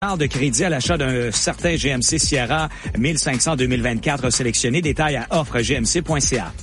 De crédit à l'achat d'un certain GMC Sierra 1500 2024 sélectionné. Détails à offregmc.ca.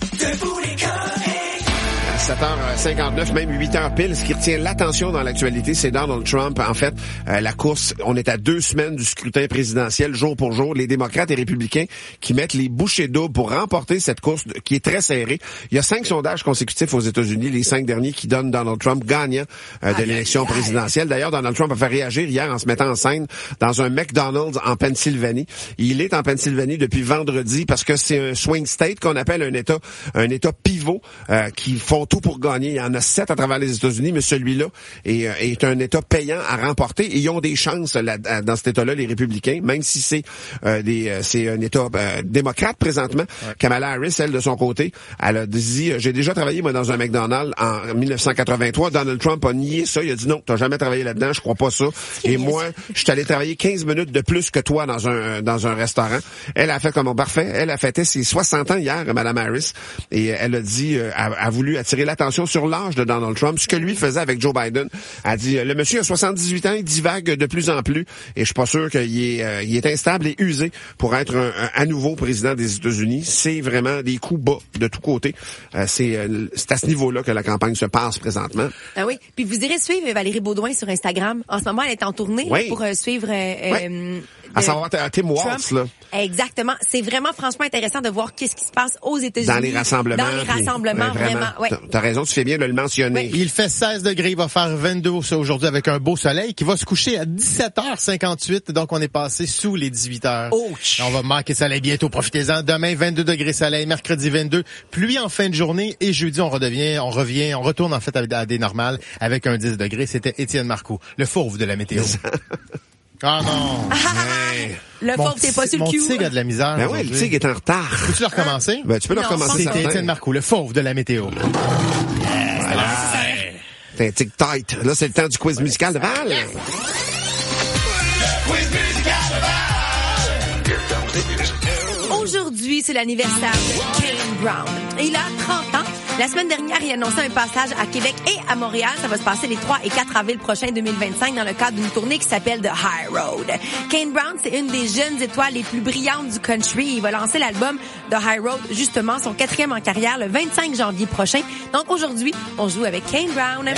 7h59, même 8h pile. Ce qui retient l'attention dans l'actualité, c'est Donald Trump. En fait, la course, on est à 2 semaines du scrutin présidentiel, jour pour jour. Les démocrates et républicains qui mettent les bouchées doubles pour remporter cette course qui est très serrée. Il y a 5 sondages consécutifs aux États-Unis, les 5 derniers qui donnent Donald Trump gagnant de l'élection présidentielle. D'ailleurs, Donald Trump a fait réagir hier en se mettant en scène dans un McDonald's en Pennsylvanie. Il est en Pennsylvanie depuis vendredi parce que c'est un swing state qu'on appelle un État pivot qui font tout pour gagner. Il y en a 7 à travers les États-Unis, mais celui-là est un État payant à remporter. Et ils ont des chances dans cet État-là, les républicains, même si c'est un État démocrate présentement. Ouais. Kamala Harris, elle, de son côté, elle a dit, j'ai déjà travaillé, moi, dans un McDonald's en 1983. Donald Trump a nié ça. Il a dit, non, t'as jamais travaillé là-dedans, je crois pas ça. Et moi, je suis allé travailler 15 minutes de plus que toi dans un restaurant. Elle a fait comme parfait. Elle a fêté ses 60 ans hier, Mme Harris. Et elle a dit, a voulu attirer l'attention sur l'âge de Donald Trump, ce que lui faisait avec Joe Biden. Elle a dit, le monsieur a 78 ans, il divague de plus en plus, et je suis pas sûr qu'il est instable et usé pour être à nouveau président des États-Unis. C'est vraiment des coups bas de tous côtés. C'est à ce niveau-là que la campagne se passe présentement. Ah oui, puis vous irez suivre Valérie Baudouin sur Instagram. En ce moment, elle est en tournée pour suivre... à savoir Tim Walz, là. Exactement. C'est vraiment franchement intéressant de voir qu'est-ce qui se passe aux États-Unis. Dans les rassemblements. Vraiment. Ouais. T'as raison, tu fais bien de le mentionner. Oui. Il fait 16 degrés, il va faire 22 aujourd'hui avec un beau soleil qui va se coucher à 17h58. Donc, on est passé sous les 18h. Ouch. On va manquer soleil bientôt, profitez-en. Demain, 22 degrés soleil, mercredi 22, pluie en fin de journée et jeudi, on retourne en fait à des normales avec un 10 degrés. C'était Étienne Marcoux, le fauve de la météo. Ah non! Le fauve, c'est pas sur le cul. Mon tigre a de la misère. Ben oui, le tigre est en retard. Peux-tu le recommencer? Ben, tu peux le recommencer. C'était Étienne Marcoux, le fauve de la météo. Voilà. T'es un tic tight. Là, c'est le temps du quiz musical de Val. Yes. Aujourd'hui, c'est l'anniversaire de Kane Brown. Il a 30 ans. La semaine dernière, il a annoncé un passage à Québec et à Montréal. Ça va se passer les 3 et 4 avril prochains 2025 dans le cadre d'une tournée qui s'appelle The High Road. Kane Brown, c'est une des jeunes étoiles les plus brillantes du country. Il va lancer l'album The High Road, justement, son 4e en carrière, le 25 janvier prochain. Donc aujourd'hui, on joue avec Kane Brown.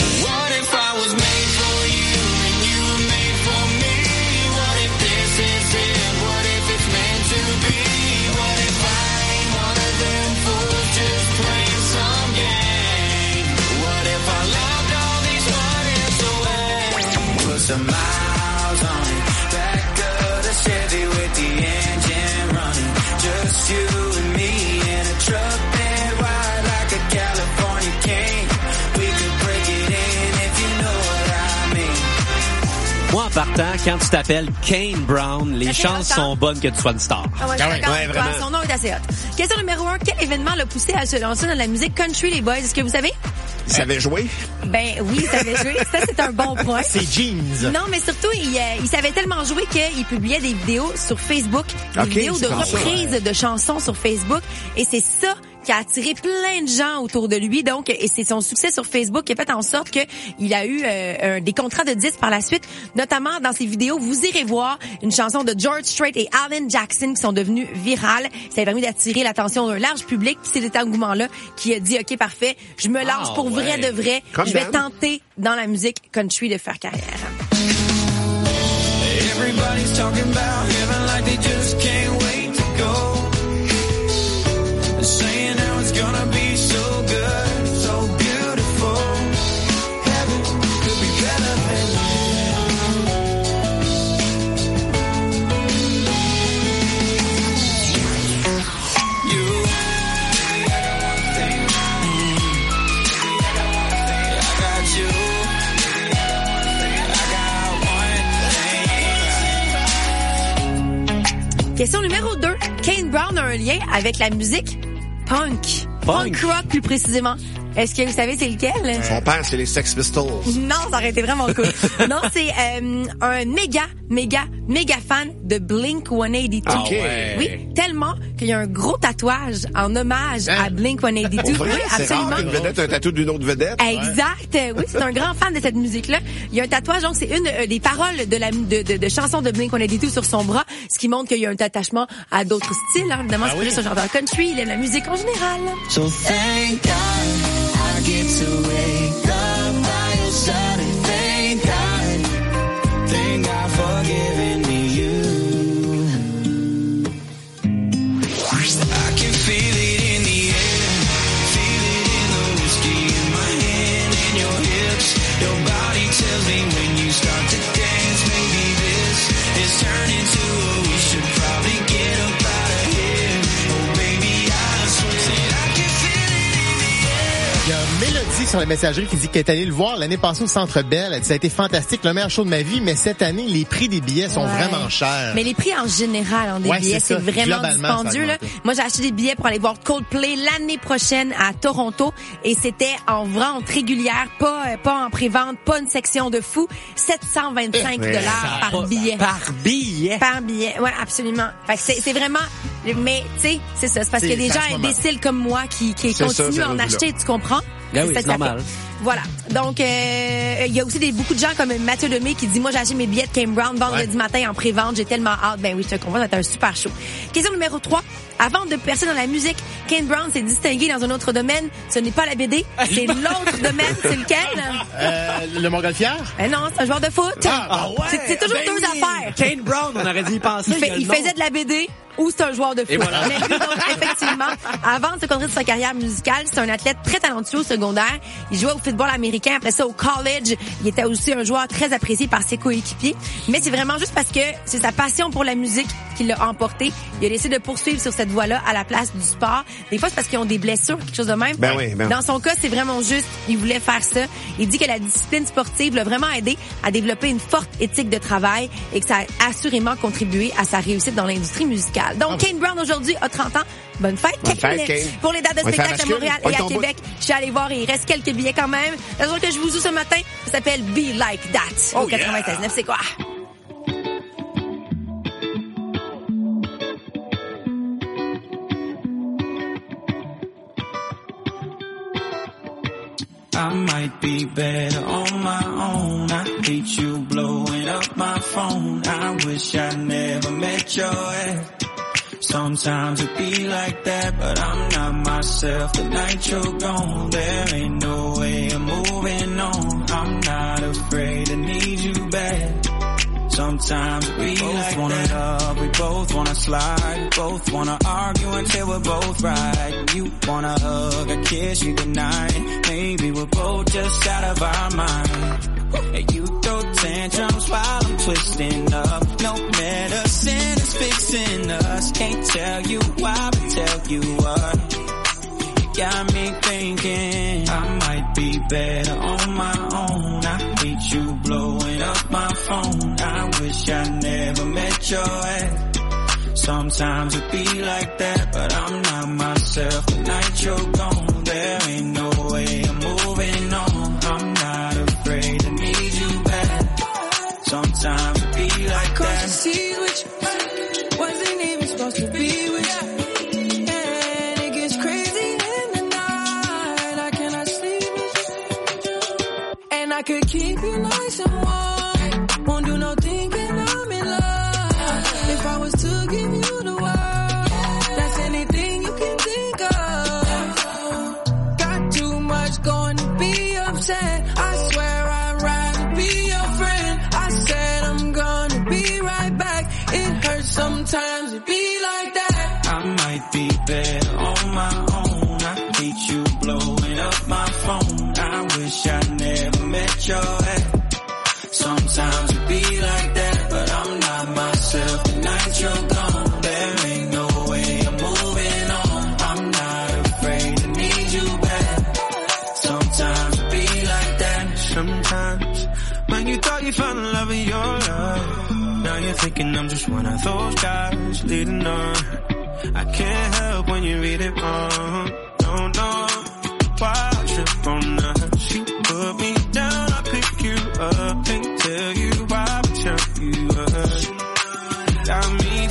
Some miles on it, back of the Chevy with the engine running. Just you and me in a truck bed wide like a California king. We could break it in if you know what I mean. Moi, en partant, quand tu t'appelles Kane Brown, les chances sont bonnes que tu sois une star. Ah ouais, vraiment. Son nom est assez hot. Question numéro 1. Quel événement l'a poussé à se lancer dans la musique country, les boys? Est-ce que vous savez? Il savait jouer? Ben oui, il savait jouer. Ça, c'est un bon point. C'est jeans. Non, mais surtout, il savait tellement jouer qu'il publiait des vidéos sur Facebook, des vidéos de reprises de chansons sur Facebook. Et c'est ça qui a attiré plein de gens autour de lui. Donc, et c'est son succès sur Facebook qui a fait en sorte que il a eu des contrats de disques par la suite. Notamment dans ses vidéos, vous irez voir une chanson de George Strait et Alan Jackson qui sont devenues virales. Ça a permis d'attirer l'attention d'un large public. Puis c'est cet engouement-là qui a dit, OK, parfait, je me lance pour vrai de vrai. Je vais tenter dans la musique country de faire carrière. Everybody's talking about heaven like they just can't wait to go. Saying how it's gonna be so good, so beautiful. Heaven could be better than you. I got one thing. I got you. I got one thing. Question numéro 2. Kane Brown a un lien avec la musique punk rock plus précisément. Est-ce que vous savez c'est lequel? Son père, c'est les Sex Pistols. Non, ça aurait été vraiment cool. Non, c'est un méga fan de Blink-182. Ah, okay. Oui, tellement qu'il y a un gros tatouage en hommage à Blink-182. Oui, absolument. C'est rare qu'une vedette a un tatou d'une autre vedette. Exact. Oui, c'est un grand fan de cette musique-là. Il y a un tatouage, donc c'est une des paroles de chansons de Blink-182 sur son bras, ce qui montre qu'il y a un attachement à d'autres styles. Hein. Évidemment, c'est juste un chanteur country. Il aime la musique en général. So thank God I get to wake up by your side, and thank God for giving me you. I can feel it in the air, feel it in the whiskey in my hand and your hips. Your body tells me when you start to dance, maybe this is turning to a we should probably get up out of here. Oh baby, I swear I can feel it in the air. Il y a Mélodie sur la messagerie qui dit qu'elle est allée le voir l'année passée au Centre Bell. Elle dit ça a été fantastique, le meilleur show de ma vie, mais cette année, les prix des billets sont vraiment chers. Mais les prix en général des billets, c'est vraiment dispendieux. Là. Moi, j'ai acheté des billets pour aller voir Coldplay l'année prochaine à Toronto et c'était en vente régulière, pas en pré-vente, pas une section de fou. $725 par billet. Par billet? Par billet, ouais, absolument. Fait que c'est vraiment... Mais, tu sais, c'est ça. C'est parce que des gens imbéciles comme moi qui continuent à en acheter, tu comprends? Ben oui, c'est normal. Voilà. Donc, il y a aussi beaucoup de gens comme Mathieu Demey qui dit, moi, j'ai acheté mes billets de Kane Brown vendredi matin en pré-vente. J'ai tellement hâte. Ben oui, je te comprends, ça va être un super show. Question numéro 3. Avant de percer dans la musique, Kane Brown s'est distingué dans un autre domaine. Ce n'est pas la BD, c'est l'autre domaine. C'est lequel? Le Montgolfière? Non, c'est un joueur de foot. C'est toujours deux affaires. Kane Brown, on aurait dû y penser. Il faisait de la BD ou c'est un joueur de foot. Voilà. Mais lui, donc, effectivement, avant de se concentrer sur sa carrière musicale, c'est un athlète très talentueux au secondaire. Il jouait au football américain. Après ça, au college, il était aussi un joueur très apprécié par ses coéquipiers. Mais c'est vraiment juste parce que c'est sa passion pour la musique qui l'a emporté. Il a décidé de poursuivre sur cette voie-là à la place du sport. Des fois, c'est parce qu'ils ont des blessures, quelque chose de même. Ben oui. Dans son cas, c'est vraiment juste, il voulait faire ça. Il dit que la discipline sportive l'a vraiment aidé à développer une forte éthique de travail et que ça a assurément contribué à sa réussite dans l'industrie musicale. Donc, Kane Brown aujourd'hui a 30 ans. Bonne fête, Kane. Pour les dates de spectacle à Montréal et à Québec, je suis allée voir et il reste quelques billets quand même. La chose que je vous joue ce matin, ça s'appelle Be Like That au 96.9. C'est quoi? I might be better on my own. I hate you blowing up my phone. I wish I never met your ex. Sometimes it be like that, but I'm not myself the night you're gone. There ain't no way I'm moving on. I'm not afraid to need you back. Sometimes we both like wanna that. Love, we both wanna slide, we both wanna argue until we're both right. You wanna hug, I kiss you goodnight. Maybe we're both just out of our mind. And you throw tantrums while I'm twisting up. No medicine is fixing us. Can't tell you why, but tell you what. You got me thinking I might be better on my own. I hate you blowing up my phone. I wish I never met your ex. Sometimes it be like that, but I'm not myself the night you're gone. There ain't no way I'm moving on. I'm not afraid to need you back. Sometimes it be like that. See with you, wasn't even supposed to be with you. And it gets crazy in the night. I cannot sleep with you. And I could keep you nice and warm. Won't do no thinking I'm in love. If I was to give you the world, that's anything you can think of. Got too much going to be upset. I swear I'd rather be your friend. I said I'm gonna be right back. It hurts sometimes to be like that. I might be better on my own. I hate you blowing up my phone. I wish I never met your ex. Sometimes it be like that, but I'm not myself the night you're gone. There ain't no way I'm moving on. I'm not afraid to need you back. Sometimes it be like that. Sometimes when you thought you found the love of your life, now you're thinking I'm just one of those guys leading on. I can't help when you read it wrong. Don't know why I should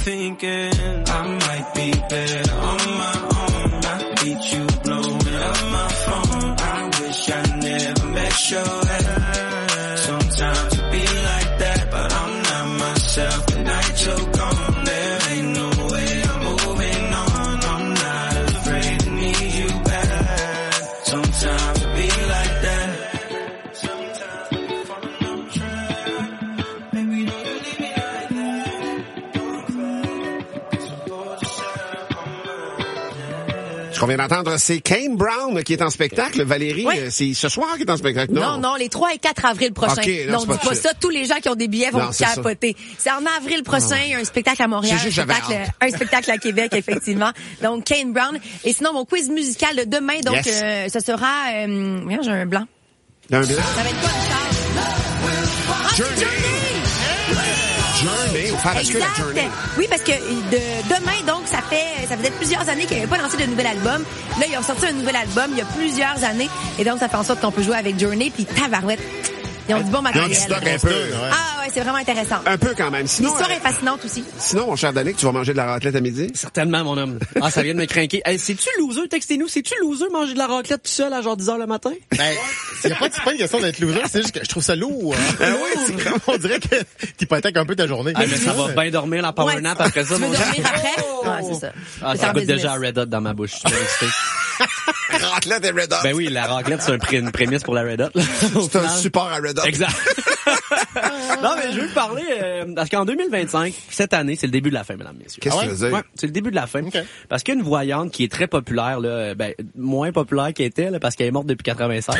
thinking I might be better on my own. I beat you blowing up my phone. I wish I never met your head. Sometimes it be like that, but I'm not myself. The night you're gone, there ain't no way I'm moving on. I'm not afraid to need you back. Sometimes it be like that. Sometimes we follow no track. Baby, don't you leave me like that. Don't cry. Suppose you said I'm Ce qu'on vient d'entendre, c'est Kane Brown qui est en spectacle. Valérie, Oui. C'est ce soir qu'il est en spectacle, non? Non, les 3 et 4 avril prochains. Ok, non, non, c'est dis pas pas ça. ça. Tous les gens qui ont des billets vont Non, c'est capoter. C'est en avril prochain, il y a un spectacle à Montréal, C'est juste, j'avais un spectacle à Québec, effectivement. Donc, Kane Brown. Et sinon, mon quiz musical de demain, donc, Yes. ce sera, regarde, j'ai un blanc. Un blanc. Ça va être quoi, Richard? Journey. Journey. Faire est-ce que la Exact. Journey? Oui, parce que demain, donc, ça faisait plusieurs années qu'ils n'avaient pas lancé de nouvel album. Là, ils ont sorti un nouvel album il y a plusieurs années. Et donc, ça fait en sorte qu'on peut jouer avec Journey puis tabarouette. Ils ont du bon Ils ont matériel. du stock un peu. Ah ouais, c'est vraiment intéressant. Un peu quand même. Sinon, L'histoire est fascinante aussi. sinon, mon cher Danick, tu vas manger de la raclette à midi? Certainement, mon homme. Ah, ça vient de me craquer. Hey, c'est-tu loser? Textez-nous. C'est-tu loser manger de la raclette tout seul à genre 10h le matin? Ben, c'est pas une question d'être loser, c'est juste que je trouve ça lourd. Hein. oui, c'est Lourd. On dirait que t'hypothèques un peu ta journée. Ah, mais ça va bien dormir la power Ouais. nap après ça, Tu veux mon dormir après? Ah, c'est ça. Ah, C'est ça en goûte business. déjà à Red Hot dans ma bouche. Je suis bien excité. Raclette et Red Hot. Ben oui, la raclette, c'est une prémisse pour la Red Hot. là. Au C'est un final. support à Red Hot. Exact. Non, mais je veux vous parler, parce qu'en 2025, cette année, c'est le début de la fin, mesdames, messieurs. Qu'est-ce que Ah tu ouais? veux dire? Ouais, c'est le début de la fin. Ok. Parce qu'il y a une voyante qui est très populaire, là, ben, moins populaire qu'elle était, là, parce qu'elle est morte depuis 96.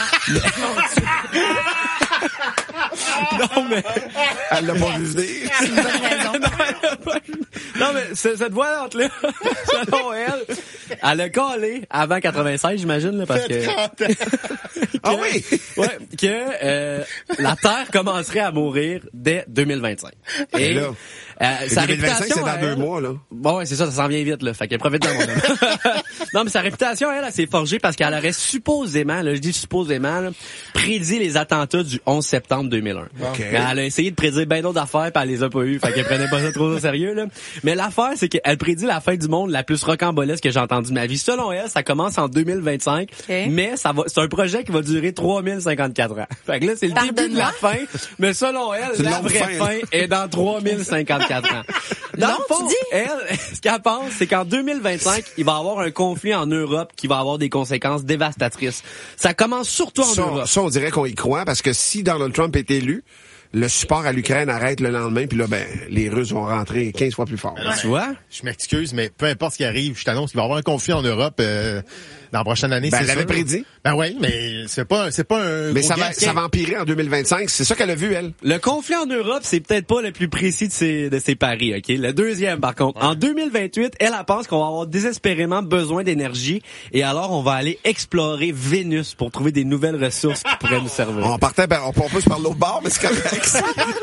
Non, mais... Elle l'a pas vu venir. C'est une bonne raison. Non, mais cette voyante-là, selon elle a collé avant 96, j'imagine, là, parce que... Ah oui? Ouais, que la Terre commencerait à mourir dès 2025. Et là, sa 2025, réputation, c'est dans elle- 2 mois, là. Bon, ouais, c'est ça s'en vient vite, là. Fait qu'elle profite de mon homme. Non, mais sa réputation, elle s'est forgée parce qu'elle aurait supposément, là, je dis supposément, là, prédit les attentats du 11 septembre 2001. OK. Mais elle a essayé de prédire bien d'autres affaires, puis elle les a pas eues. Fait qu'elle prenait pas ça trop au sérieux, là. Mais l'affaire, c'est qu'elle prédit la fin du monde la plus rocambolesque que j'ai entendue de ma vie. Selon elle, ça commence en 2025, mais c'est un projet qui va durer 3054 ans. Fait que là, c'est le début de la fin, mais selon elle, C'est une la longue vraie fin, fin est dans 3054 ans. Dans Non, le fond, tu dis? elle, ce qu'elle pense, c'est qu'en 2025, il va y avoir un conflit en Europe qui va avoir des conséquences dévastatrices. Ça commence surtout en Europe. Ça, on dirait qu'on y croit, parce que si Donald Trump est élu, le support à l'Ukraine arrête le lendemain, puis là, ben, les Russes vont rentrer 15 fois plus fort. Tu vois? Je m'excuse, mais peu importe ce qui arrive, je t'annonce qu'il va y avoir un conflit en Europe dans la prochaine année. Ben, c'est elle l'avait sûr. prédit. Ben oui, mais c'est pas un Mais gros ça va, guess. ça va empirer en 2025. C'est ça qu'elle a vu, elle. Le conflit en Europe, c'est peut-être pas le plus précis de ses paris, OK? Le deuxième, par contre. En 2028, elle pense qu'on va avoir désespérément besoin d'énergie et alors on va aller explorer Vénus pour trouver des nouvelles ressources qui pourraient nous servir. On partait, ben, on peut se par l'autre bord, mais c'est correct.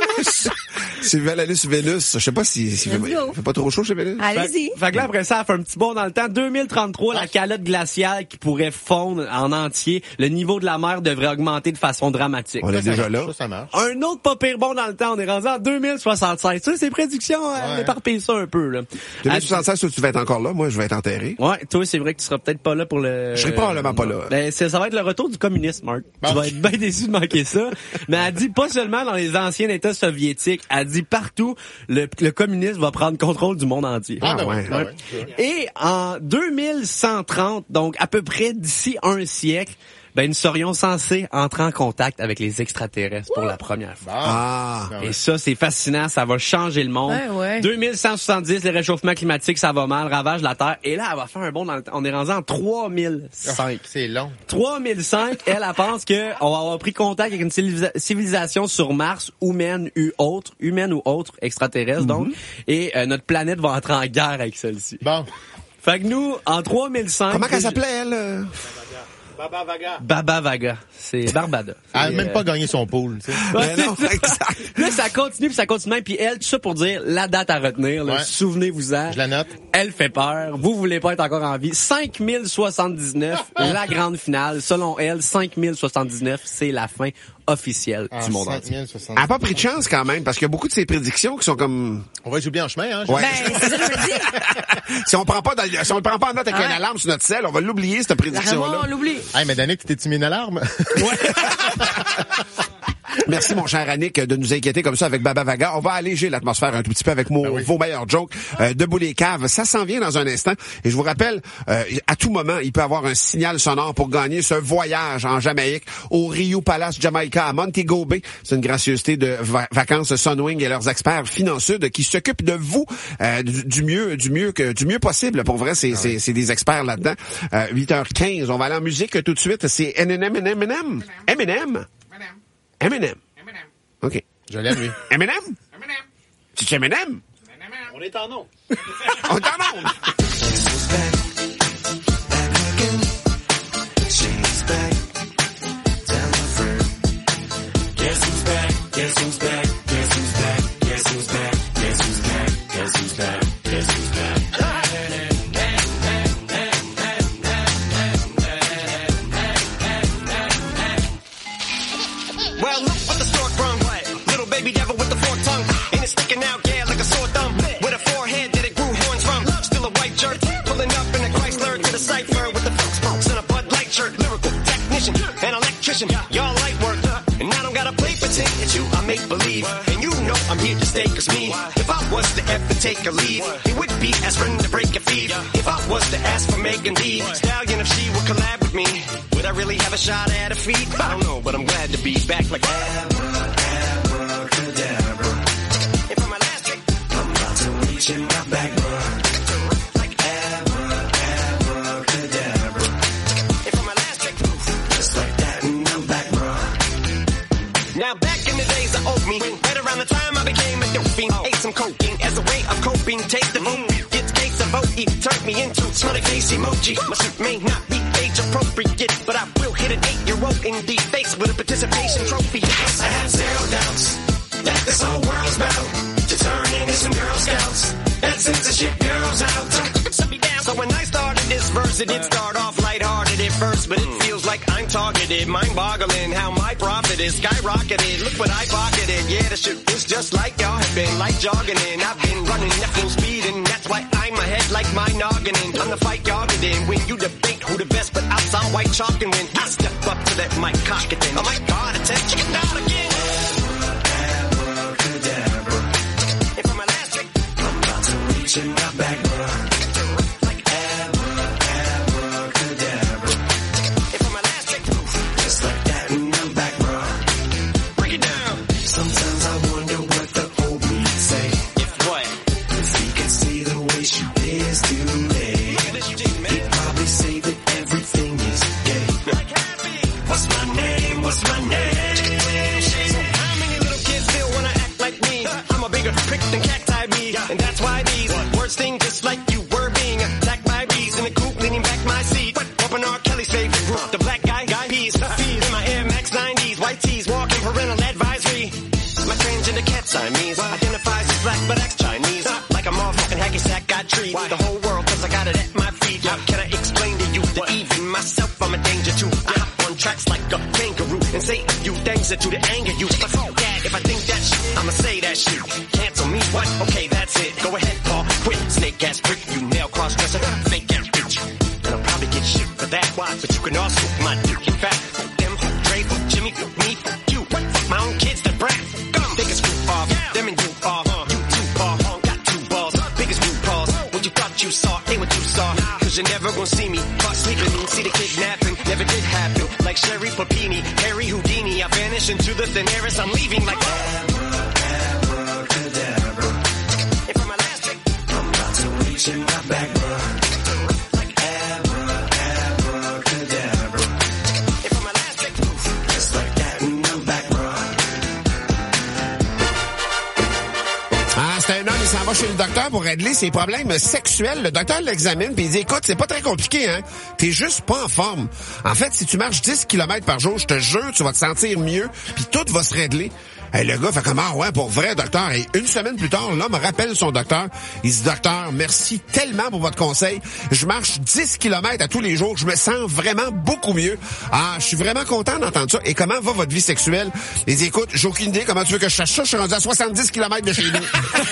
Si vous voulez aller sur Vénus, je sais pas si Let's il go. fait pas trop chaud chez Vénus. Allez-y. Fait que là, après ça, elle fait un petit bond dans le temps. 2033, la calotte glaciale qui pourrait fondre en entier. Le niveau de la mer devrait augmenter de façon dramatique. On est déjà là. Ça marche. Un autre pas pire bond dans le temps, on est rendu en 2076. Tu sais, ces prédictions, on éparpille ça un peu, là. 2076, toi, tu vas être encore là. Moi, je vais être enterré. Ouais, toi, c'est vrai que tu seras peut-être pas là pour le... Je serai probablement pas là. Ben, ça va être le retour du communisme, Marc. Tu vas être bien déçu de manquer ça. Mais elle dit pas seulement dans les anciens États soviétiques, elle dit partout, le communisme va prendre contrôle du monde entier. Ah, ben ouais. ouais. Et en 2130, donc à peu près d'ici un siècle, ben nous serions censés entrer en contact avec les extraterrestres pour la première fois. Ah. Et ça, c'est fascinant, ça va changer le monde. Ouais. 2170, les réchauffements climatiques, ça va mal, ravage la Terre. Et là, elle va faire un bond dans le temps. On est rendu en 3005. C'est long. 3005, elle pense que on va avoir pris contact avec une civilisation sur Mars, humaine ou autre, extraterrestre donc, et notre planète va entrer en guerre avec celle-ci. Bon. Fait que nous, en 3005... Comment qu'elle s'appelait, elle? Baba Vaga. C'est Barbada. Elle a C'est, même pas gagné son pool, tu sais. Ouais, Mais non, c'est ça. exact. Là, ça continue, puis ça continue. Puis elle, tout ça pour dire la date à retenir. Là, Ouais. souvenez-vous-en. Je la note. Elle fait peur. Vous voulez pas être encore en vie. 5079, la grande finale. Selon elle, 5079, c'est la fin officielle du monde entier. Elle n'a pas pris de chance quand même, parce qu'il y a beaucoup de ces prédictions qui sont comme... On va être oublié en chemin, hein? Ouais. Ben, c'est ça que je me dis. Si on le prend pas en note avec une alarme sur notre cell, on va l'oublier, cette prédiction-là. Vraiment, on l'oublie. Hey, mais Danick, t'es-tu mis une alarme? Merci, mon cher Annick, de nous inquiéter comme ça avec Baba Vaga. On va alléger l'atmosphère un tout petit peu avec vos meilleurs jokes. Debout les caves, ça s'en vient dans un instant. Et je vous rappelle, à tout moment, il peut y avoir un signal sonore pour gagner ce voyage en Jamaïque au Rio Palace Jamaica à Montego Bay. C'est une gracieuseté de vacances Sunwing et leurs experts Finansud qui s'occupent de vous du mieux possible. Pour vrai, c'est des experts là-dedans. 8h15, on va aller en musique tout de suite. C'est Eminem. OK. Je l'aime, lui. Eminem? C'est Eminem? On est en ondes. On est en ondes. Well, look what the stork brung. Little baby devil with the forked tongue. And it's sticking out, yeah, like a sore thumb. With a forehead that it grew horns from. Still a white jerk, pulling up in a Chrysler to the cipher with the folks and a Bud Light shirt. Lyrical technician, an electrician, y'all light work. And I don't gotta play pretend, it's you I make believe. And you know I'm here to stay, cause me, if I was to ever take a leave, it would be aspirin to break a feed. If I was to ask for Megan D Stallion, if she would collab with me, would I really have a shot at a feat? I don't know, but I'm glad to be back like abracadabra. And for my last trick, I'm about to reach in my back, bro. Like abracadabra. And for my last trick, just like that, and I'm back, bro. Now back in the days I owed me, right around the time I became a dope fiend, ate some cocaine as a way of coping, take the vote, get the case of vote, turned me into smiley face emoji. My suit may not be age appropriate, but I will hit an 8-year-old in the face with a participation trophy. Yes, I have zero doubts that this whole world's about to turn into some Girl Scouts and censorship girls out. So when I started this verse, it did start off lighthearted at first, but it feels like I'm targeted, mind-boggling how my profit is skyrocketed. Look what I pocketed, yeah, the shit is just like y'all have been, like jogging in. I've been running at full speed, and that's why I'm ahead like my noggin. I'm the fight y'all get in when you debate who the best, but I'll sound white chalk and when I step up to that mic, cock it then. Oh my God, attention, chicken down again. Abracadabra. And for my last trick, I'm about to reach in my back, bro. Like abracadabra. And for my last trick, just like that, and I'm back, bro. Break it down. Sometimes I wonder what the old me say. If what? If he could see the way she is today, he'd probably say that everything is gay. What's my name? What's my name? So how many little kids still wanna act like me? I'm a bigger prick than cacti bee, and that's why these words sting just like you were being attacked by bees in the coop, leaning back my seat. Bumping R. Kelly's favorite group, the black guy peas. In my Air Max 90s, white tees, walking parental advisory. My transgender cat Siamese identifies as black but acts Chinese. Like a motherfucking hacky sack, got treat the whole world cause I got it at my feet. How can I explain to you that even myself I'm a danger to? I hop on tracks like a kangaroo and say a few things that to the anger you. But fuck that, if I think that shit, I'ma say that shit. Cancel me, what? Okay, that's it. Go ahead, Paul, quit. Snake ass prick, you nail cross dresser, fake ass bitch. And I'll probably get shit for that. Why? But you can also my dick in fact. Fuck them, fuck Dre, fuck Jimmy, fuck me, fuck you. Fuck my own kids, the brat. Come, take a screw off. Them and you off. You too far, got two balls. Biggest root balls. What you thought you saw ain't what you saw. Cause you're never gonna see me caught sleeping. See the kidnapping, never did happen. Like Sherry Papini, Harry Houdini. I vanish into the thin air as I'm leaving like abracadabra. And for my last trick, I'm about to reach in my back, bro. Like abracadabra. And for my last trick, just like that, and I'm back, bro. Ah, c'est un homme, il s'en va chez le docteur pour régler ses problèmes sexuels. Le docteur l'examine puis il dit, écoute, c'est pas très compliqué, hein. T'es juste pas en forme. En fait, si tu marches 10 km par jour, je te jure, tu vas te sentir mieux puis tout va se régler. Et le gars fait comme, ah ouais, pour vrai, docteur. Et une semaine plus tard, l'homme rappelle son docteur. Il dit, docteur, merci tellement pour votre conseil. Je marche 10 km à tous les jours. Je me sens vraiment beaucoup mieux. Ah, je suis vraiment content d'entendre ça. Et comment va votre vie sexuelle? Il dit, écoute, j'ai aucune idée comment tu veux que je sache ça. Je suis rendu à 70 km de chez nous.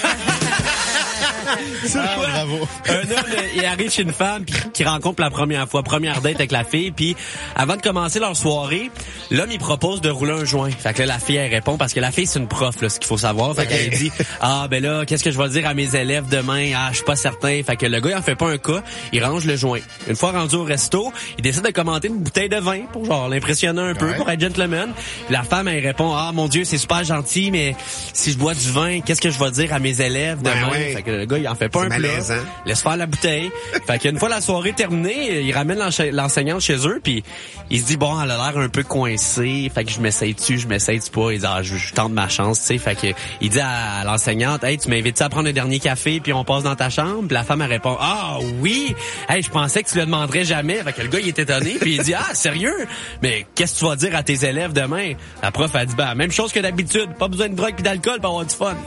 Bravo. Un homme, il arrive chez une femme qui rencontre la première fois, première date avec la fille, puis avant de commencer leur soirée, l'homme il propose de rouler un joint. Fait que là, la fille elle répond parce que la fille c'est une prof là, ce qu'il faut savoir. Fait qu'elle dit ben là, qu'est-ce que je vais dire à mes élèves demain? Ah, je suis pas certain. Fait que le gars il en fait pas un cas, il range le joint. Une fois rendu au resto, il décide de commander une bouteille de vin pour genre l'impressionner un peu, pour être gentleman. Puis la femme elle répond mon Dieu, c'est super gentil, mais si je bois du vin, qu'est-ce que je vais dire à mes élèves demain? Fait que le gars il en fait pas un plat, laisse faire la bouteille. Fait qu'une fois la soirée terminée, il ramène l'enseignante chez eux, puis il se dit bon, elle a l'air un peu coincée, fait que je m'essaye dessus, je m'essaye pas. Il dit je tente ma chance, tu sais. Fait que il dit à l'enseignante, hey, tu m'invites à prendre un dernier café, puis on passe dans ta chambre. Puis la femme elle répond oui, hey, je pensais que tu le demanderais jamais. Fait que le gars il est étonné, puis il dit sérieux, mais qu'est-ce que tu vas dire à tes élèves demain? La prof a dit même chose que d'habitude, pas besoin de drogue puis d'alcool pour avoir du fun.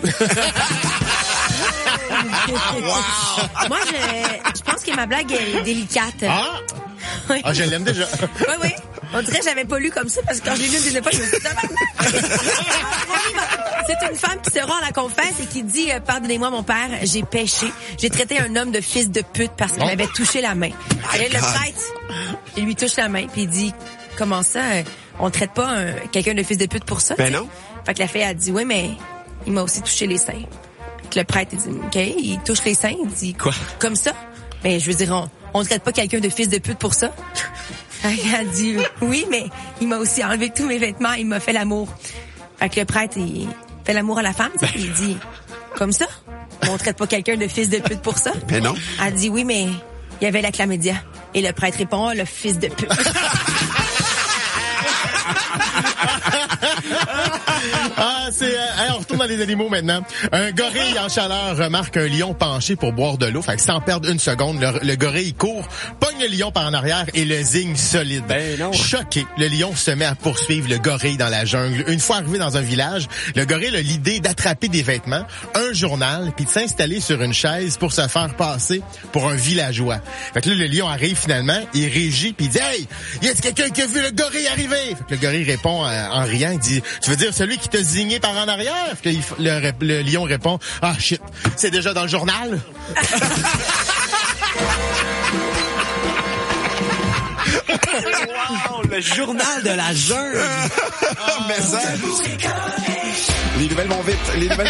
Moi, je pense que ma blague est délicate. Oui. Je l'aime déjà. Oui. On dirait que j'avais pas lu comme ça parce que quand je l'ai lu une deuxième fois, je me suis dit c'est une femme qui se rend à la confesse et qui dit pardonnez-moi mon père, j'ai péché. J'ai traité un homme de fils de pute parce qu'il m'avait touché la main. Et le prêtre, il lui touche la main puis il dit comment ça, on traite pas quelqu'un de fils de pute pour ça? Ben non. Fait que la fille a dit oui, mais il m'a aussi touché les seins. Le prêtre, il dit, OK, il touche les seins, il dit, quoi? Comme ça? Ben, je veux dire, on ne traite pas quelqu'un de fils de pute pour ça. Elle a dit, oui, mais il m'a aussi enlevé tous mes vêtements, il m'a fait l'amour. Fait que le prêtre, il fait l'amour à la femme, il dit, comme ça? On ne traite pas quelqu'un de fils de pute pour ça? Ben non. Elle dit, oui, mais il y avait la chlamydia. Et le prêtre répond, le fils de pute. On retourne dans les animaux maintenant. Un gorille en chaleur remarque un lion penché pour boire de l'eau. Fait que sans perdre une seconde, le gorille il court, pogne le lion par en arrière et le zigne solide. Ben non. Choqué, le lion se met à poursuivre le gorille dans la jungle. Une fois arrivé dans un village, le gorille a l'idée d'attraper des vêtements, un journal, puis de s'installer sur une chaise pour se faire passer pour un villageois. Fait que là, le lion arrive finalement, il régit, puis il dit « Hey, y a-t-il quelqu'un qui a vu le gorille arriver? » Fait que le gorille répond en riant, il dit « Tu veux dire celui qui t'a zigné par en arrière? » Fait que le lion répond « Ah shit, c'est déjà dans le journal. » Wow, le journal de la jungle. Mais ça... Les nouvelles vont vite.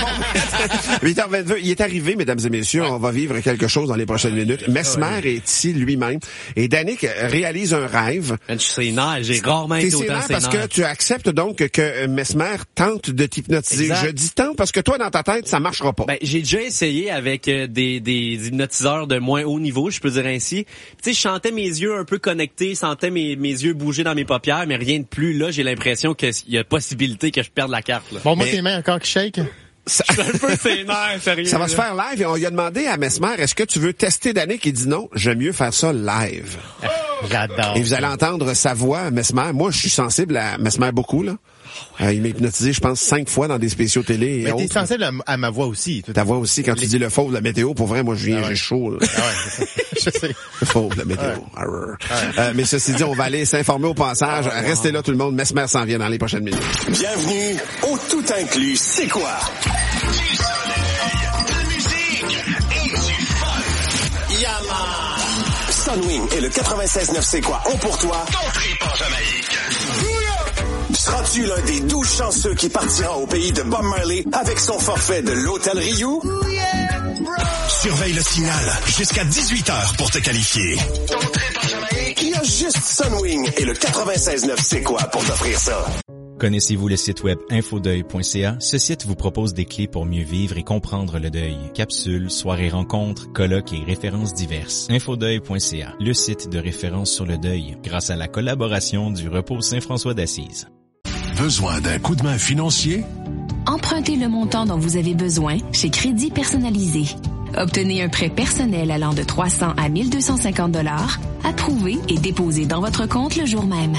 8h22. Il est arrivé, mesdames et messieurs, on va vivre quelque chose dans les prochaines minutes. Mesmer est ici lui-même. Et Danick réalise un rêve. J'ai rarement été autant sénère. Parce que tu acceptes donc que Mesmer tente de t'hypnotiser. Exact. Je dis tente parce que toi, dans ta tête, ça marchera pas. Ben, j'ai déjà essayé avec des hypnotiseurs de moins haut niveau, je peux dire ainsi. Tu sais, je sentais mes yeux un peu connectés, sentais mes yeux bouger dans mes paupières, mais rien de plus. Là, j'ai l'impression qu'il y a possibilité que je perde la carte. Là. Bon, moi, tes mains encore qui shake. Ça, je suis un peu sénère, sérieux. Ça va se faire live et on lui a demandé à Mesmer, est-ce que tu veux tester Danick? Il dit non, j'aime mieux faire ça live. J'adore. Et vous allez entendre sa voix, Mesmer. Moi, je suis sensible à Mesmer beaucoup, là. Il m'a hypnotisé, je pense, 5 fois dans des spéciaux télé. Mais t'es sensible à ma voix aussi. Ta voix aussi, quand tu dis le fauve, la météo, pour vrai, moi, je viens, j'ai chaud. Là. Je sais. Le fauve, la météo. Mais ceci dit, on va aller s'informer au passage. Restez là, tout le monde. Mesmer s'en vient dans les prochaines minutes. Bienvenue au Tout Inclus. C'est quoi? Du soleil, de musique et du fun. Yama! Sunwing et le 96.9 C'est quoi ont pour toi ton trip en Jamaïque. Seras-tu l'un des 12 chanceux qui partira au pays de Bob Marley avec son forfait de l'Hôtel Rio? Surveille le signal jusqu'à 18h pour te qualifier. Ton trip en Jamaïque. Il y a juste Sunwing et le 96.9 C'est quoi pour t'offrir ça. Connaissez-vous le site web infodeuil.ca? Ce site vous propose des clés pour mieux vivre et comprendre le deuil. Capsules, soirées rencontres, colloques et références diverses. Infodeuil.ca, le site de référence sur le deuil, grâce à la collaboration du Repos Saint-François d'Assise. Besoin d'un coup de main financier? Empruntez le montant dont vous avez besoin chez Crédit Personnalisé. Obtenez un prêt personnel allant de 300 à 1250 $, approuvé et déposé dans votre compte le jour même.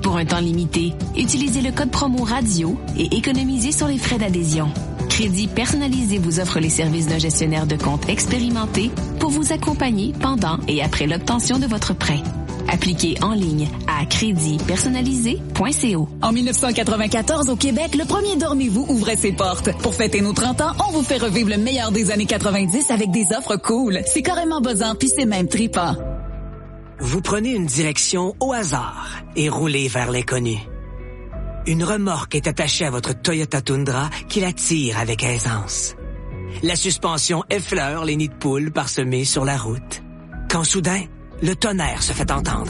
Pour un temps limité, utilisez le code promo radio et économisez sur les frais d'adhésion. Crédit personnalisé vous offre les services d'un gestionnaire de compte expérimenté pour vous accompagner pendant et après l'obtention de votre prêt. Appliquez en ligne à créditpersonnalisé.co. En 1994, au Québec, le premier Dormez-vous ouvrait ses portes. Pour fêter nos 30 ans, on vous fait revivre le meilleur des années 90 avec des offres cool. C'est carrément buzzant, puis c'est même trippant. Vous prenez une direction au hasard et roulez vers l'inconnu. Une remorque est attachée à votre Toyota Tundra qui la tire avec aisance. La suspension effleure les nids de poules parsemés sur la route. Quand soudain, le tonnerre se fait entendre.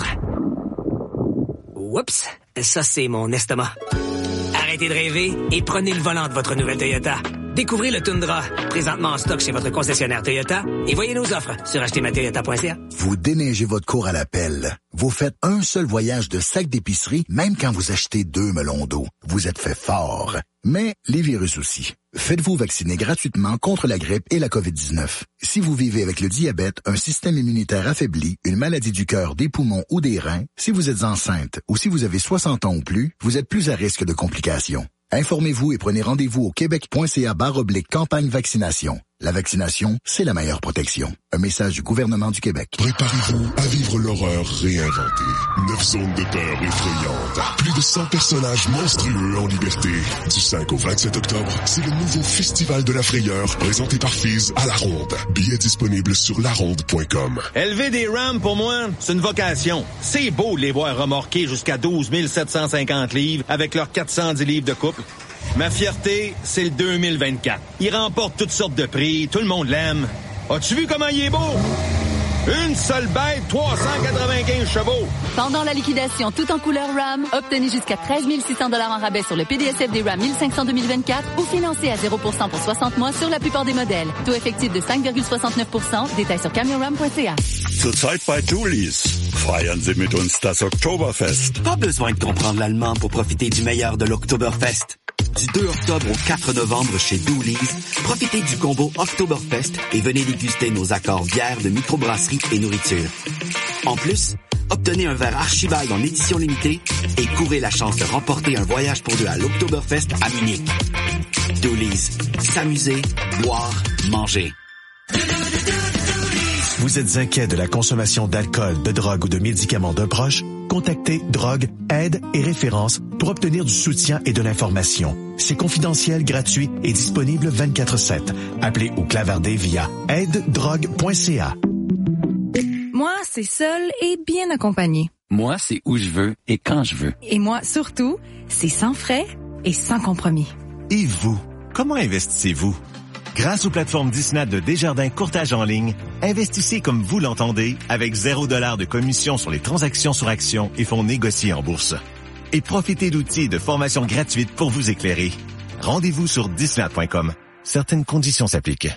Oups, ça c'est mon estomac. Arrêtez de rêver et prenez le volant de votre nouvelle Toyota. Découvrez le Tundra, présentement en stock chez votre concessionnaire Toyota, et voyez nos offres sur achetermatoyota.ca. Vous déneigez votre cour à la pelle. Vous faites un seul voyage de sac d'épicerie, même quand vous achetez 2 melons d'eau. Vous êtes fait fort. Mais les virus aussi. Faites-vous vacciner gratuitement contre la grippe et la COVID-19. Si vous vivez avec le diabète, un système immunitaire affaibli, une maladie du cœur, des poumons ou des reins, si vous êtes enceinte ou si vous avez 60 ans ou plus, vous êtes plus à risque de complications. Informez-vous et prenez rendez-vous au québec.ca/campagne vaccination. La vaccination, c'est la meilleure protection. Un message du gouvernement du Québec. Préparez-vous à vivre l'horreur réinventée. 9 zones de peur effrayantes. Plus de 100 personnages monstrueux en liberté. Du 5 au 27 octobre, c'est le nouveau Festival de la frayeur présenté par Fizz à La Ronde. Billets disponibles sur laronde.com. Élever des Rams, pour moi, c'est une vocation. C'est beau de les voir remorquer jusqu'à 12 750 livres avec leurs 410 livres de couple. Ma fierté, c'est le 2024. Il remporte toutes sortes de prix, tout le monde l'aime. As-tu vu comment il est beau? Une seule bête, 395 chevaux. Pendant la liquidation tout en couleur RAM, obtenez jusqu'à 13 600 $ en rabais sur le PDSF des RAM 1500 2024 ou financez à 0% pour 60 mois sur la plupart des modèles. Taux effectif de 5,69%. Détails sur camionram.ca. Zurzeit bei Julis. Feiern Sie mit uns das Oktoberfest. Pas besoin de comprendre l'allemand pour profiter du meilleur de l'Oktoberfest. Du 2 octobre au 4 novembre chez Dooley's, profitez du combo Oktoberfest et venez déguster nos accords bières de microbrasserie et nourriture. En plus, obtenez un verre Archibald en édition limitée et courez la chance de remporter un voyage pour deux à l'Oktoberfest à Munich. Dooley's. S'amuser, boire, manger. Vous êtes inquiet de la consommation d'alcool, de drogue ou de médicaments d'un proche? Contactez Drogue, Aide et Référence pour obtenir du soutien et de l'information. C'est confidentiel, gratuit et disponible 24/7. Appelez ou clavardez via aidedrogue.ca. Moi, c'est seul et bien accompagné. Moi, c'est où je veux et quand je veux. Et moi, surtout, c'est sans frais et sans compromis. Et vous, comment investissez-vous? Grâce aux plateformes Disney de Desjardins Courtage en ligne, investissez comme vous l'entendez avec 0 $ de commission sur les transactions sur actions et fonds négociés en bourse. Et profitez d'outils de formation gratuite pour vous éclairer. Rendez-vous sur disney.com. Certaines conditions s'appliquent.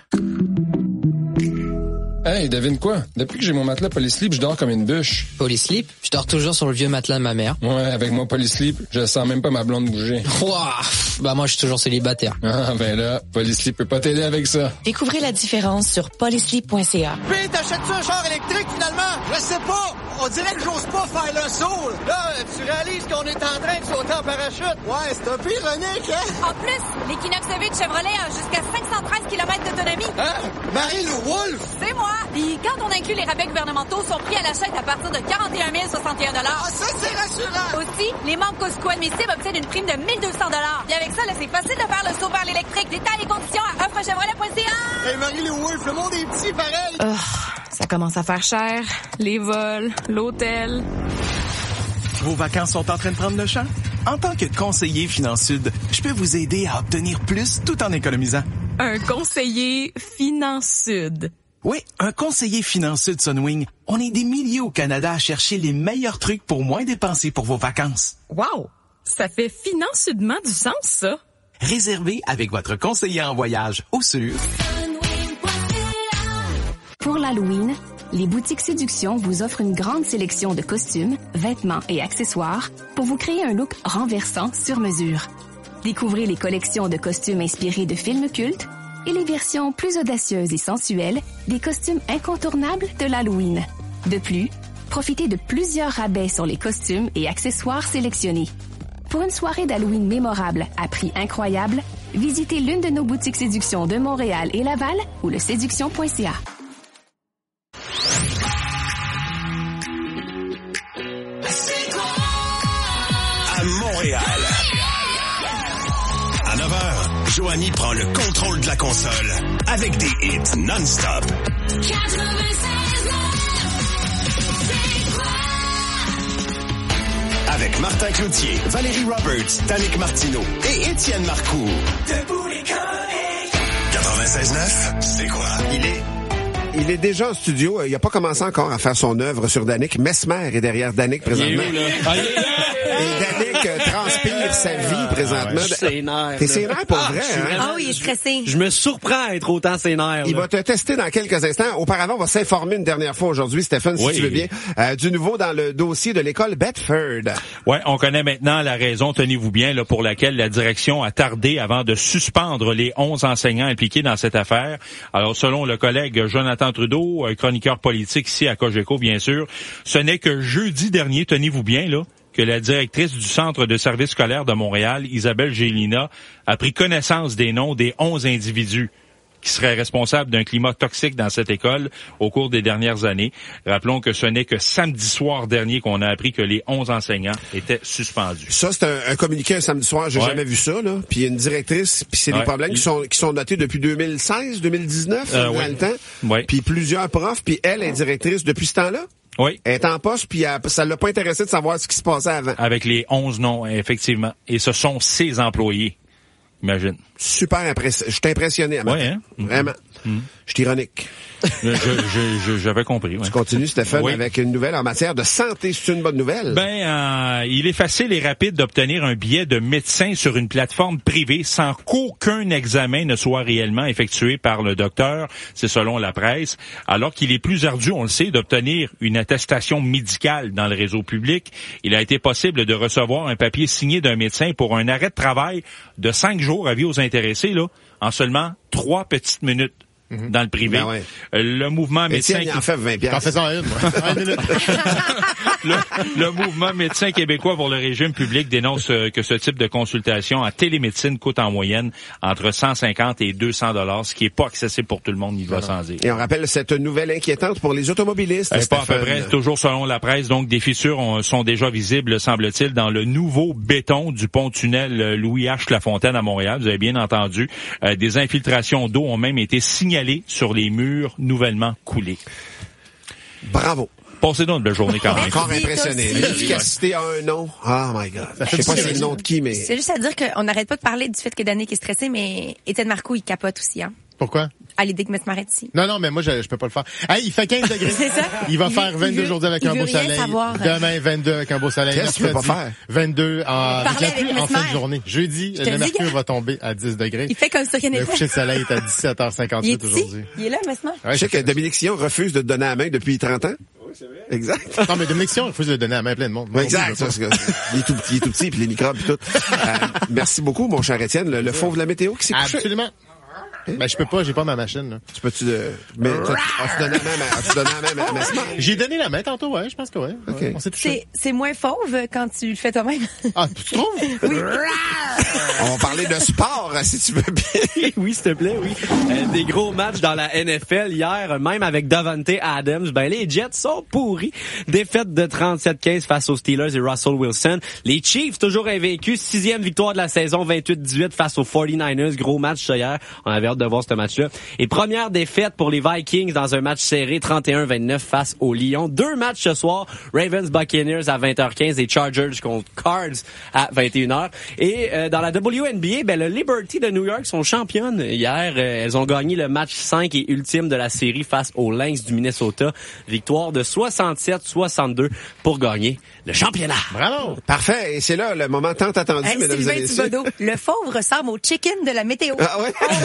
Hey, devine quoi? Depuis que j'ai mon matelas Polysleep, je dors comme une bûche. Polysleep? Je dors toujours sur le vieux matelas de ma mère. Ouais, avec moi Polysleep, je sens même pas ma blonde bouger. Wouah! Bah moi, je suis toujours célibataire. Ah, ben là, Polysleep peut pas t'aider avec ça. Découvrez la différence sur polysleep.ca. Puis t'achètes-tu un char électrique finalement? Je sais pas! On dirait que j'ose pas faire le saut! Là, tu réalises qu'on est en train de sauter en parachute? Ouais, c'est un peu ironique, hein? En plus, l'Equinox EV de Chevrolet a jusqu'à 513 km d'autonomie. Hein? Marie-Lou Wolfe? C'est moi! Puis quand on inclut les rabais gouvernementaux, sont pris à l'achat à partir de 41 061 $. Ah, ça, c'est rassurant! Aussi, les membres Costco admissibles obtiennent une prime de 1 200 $. Et avec ça, là, c'est facile de faire le saut vers l'électrique. Détails et conditions à offrechevrolet.ca. Hey, Marie-Lou Wolfe, le monde est petit, pareil! Ça commence à faire cher. Les vols, l'hôtel. Vos vacances sont en train de prendre le champ? En tant que conseiller FinanceSud, je peux vous aider à obtenir plus tout en économisant. Un conseiller FinanceSud. Oui, un conseiller FinanceSud Sunwing. On est des milliers au Canada à chercher les meilleurs trucs pour moins dépenser pour vos vacances. Wow! Ça fait financement du sens, ça. Réservez avec votre conseiller en voyage au sur. Pour l'Halloween, les boutiques Séduction vous offrent une grande sélection de costumes, vêtements et accessoires pour vous créer un look renversant sur mesure. Découvrez les collections de costumes inspirés de films cultes et les versions plus audacieuses et sensuelles des costumes incontournables de l'Halloween. De plus, Profitez de plusieurs rabais sur les costumes et accessoires sélectionnés. Pour une soirée d'Halloween mémorable à prix incroyable, visitez l'une de nos boutiques séduction de Montréal et Laval ou le séduction.ca. À Montréal. À 9h, Joanie prend le contrôle de la console avec des hits non-stop. Avec Martin Cloutier, Valérie Roberts, Danick Martineau et Étienne Marcoux. Debout les chroniques. 96.9, c'est quoi? Il est déjà en studio. Il n'a pas commencé encore à faire son œuvre sur Danick. Mesmer est derrière Danick présentement. Et Danick transpire sa vie présentement. T'es sénère pour vrai, hein? Ah oui, il est stressé. Je me surprends à être autant sénère. Il va te tester dans quelques instants. Auparavant, on va s'informer une dernière fois aujourd'hui, Stéphane, si tu veux bien, du nouveau dans le dossier de l'école Bedford. Ouais, on connaît maintenant la raison, tenez-vous bien, là, pour laquelle la direction a tardé avant de suspendre les 11 enseignants impliqués dans cette affaire. Alors, selon le collègue Jonathan Trudeau, chroniqueur politique ici à Cogeco, bien sûr, ce n'est que jeudi dernier, tenez-vous bien, là, que la directrice du Centre de services scolaires de Montréal, Isabelle Gélina, a pris connaissance des noms des 11 individus qui seraient responsables d'un climat toxique dans cette école au cours des dernières années. Rappelons que ce n'est que samedi soir dernier qu'on a appris que les 11 enseignants étaient suspendus. Ça, c'est un communiqué un samedi soir. J'ai jamais vu ça, là. Puis il y a une directrice, puis c'est des problèmes qui sont notés depuis 2016, 2019, dans le temps. Ouais. Puis plusieurs profs, puis elle est directrice depuis ce temps-là. Oui. Elle est en poste, puis ça l'a pas intéressé de savoir ce qui se passait avant. Avec les 11 noms, effectivement. Et ce sont ses employés. Imagine. Super impressionné. Je suis impressionné. Oui, hein? Vraiment. Je suis ironique. J'avais compris. Ouais. Tu continues, Stéphane, avec une nouvelle en matière de santé. C'est une bonne nouvelle? Il est facile et rapide d'obtenir un billet de médecin sur une plateforme privée sans qu'aucun examen ne soit réellement effectué par le docteur. C'est selon la presse. Alors qu'il est plus ardu, on le sait, d'obtenir une attestation médicale dans le réseau public. Il a été possible de recevoir un papier signé d'un médecin pour un arrêt de travail de 5 jours avis aux intéressés, là, en seulement 3 petites minutes. Dans le privé. Ben ouais. Le mouvement médecin... il en fait 20 piastres. T'en fais ça en une, moi. 1 minute. Le mouvement médecin québécois pour le régime public dénonce que ce type de consultation en télémédecine coûte en moyenne entre 150 et 200 $, ce qui est pas accessible pour tout le monde, il va sans dire. Et on rappelle cette nouvelle inquiétante pour les automobilistes. C'est pas à peu près, toujours selon la presse, donc des fissures sont déjà visibles, semble-t-il, dans le nouveau béton du pont-tunnel Louis H. Lafontaine à Montréal. Vous avez bien entendu. Des infiltrations d'eau ont même été signalées sur les murs nouvellement coulés. Bravo. Passez donc une belle journée quand même. Encore impressionné. L'efficacité a un nom. Oh my God. Je sais pas si c'est le nom de qui, mais... C'est juste à dire qu'on n'arrête pas de parler du fait que Danick est stressé, mais Étienne Marcoux, il capote aussi, hein. Pourquoi? À l'idée que Mesmer est ici. Non, mais moi, je peux pas le faire. Hey, il fait 15 degrés. C'est ça. Il va faire 22 aujourd'hui avec un beau soleil. Demain, 22 avec un beau soleil. Qu'est-ce que tu peux pas faire? 22 avec la pluie en fin de journée. Jeudi, le mercure va tomber à 10 degrés. Il fait comme ça qu'il y en a. Le coucher de soleil est à 17h58 aujourd'hui. Il est là, Mesmer. Je sais que Dominique Sillon refuse de te donner la main depuis 30 ans. Oui, c'est vrai. Exact. Non, mais Dominique Sillon refuse de le donner à la main à plein de monde. Oui, exact. Il est tout petit, puis les microbes, puis tout. Merci beaucoup, mon cher Étienne. Le fauve de la météo qui s'est couché. Absolument. Ben, je peux pas, j'ai pas ma machine, là. Tu peux-tu mais, as-tu donné la main à Mesmer? J'ai donné la main tantôt, ouais, je pense que ouais. Okay. On s'est touché. C'est moins fauve quand tu le fais toi-même. Ah, tu trouves? Oui. On va parler de sport, si tu veux bien. Oui, s'il te plaît, oui. Des gros matchs dans la NFL hier, même avec Davante Adams. Ben, les Jets sont pourris. Défaite de 37-15 face aux Steelers et Russell Wilson. Les Chiefs, toujours invaincus. 6e victoire de la saison, 28-18 face aux 49ers. Gros match hier. On avait hâte de voir ce match-là. Et première défaite pour les Vikings dans un match serré, 31-29 face aux Lions. 2 matchs ce soir, Ravens Buccaneers à 20h15 et Chargers contre Cards à 21h. Et dans la WNBA, ben, le Liberty de New York sont championnes. Hier, elles ont gagné le match 5 et ultime de la série face aux Lynx du Minnesota. Victoire de 67-62 pour gagner le championnat. Bravo! Parfait. Et c'est là le moment tant attendu, mesdames et messieurs. Le fauve ressemble au chicken de la météo. Ah ouais?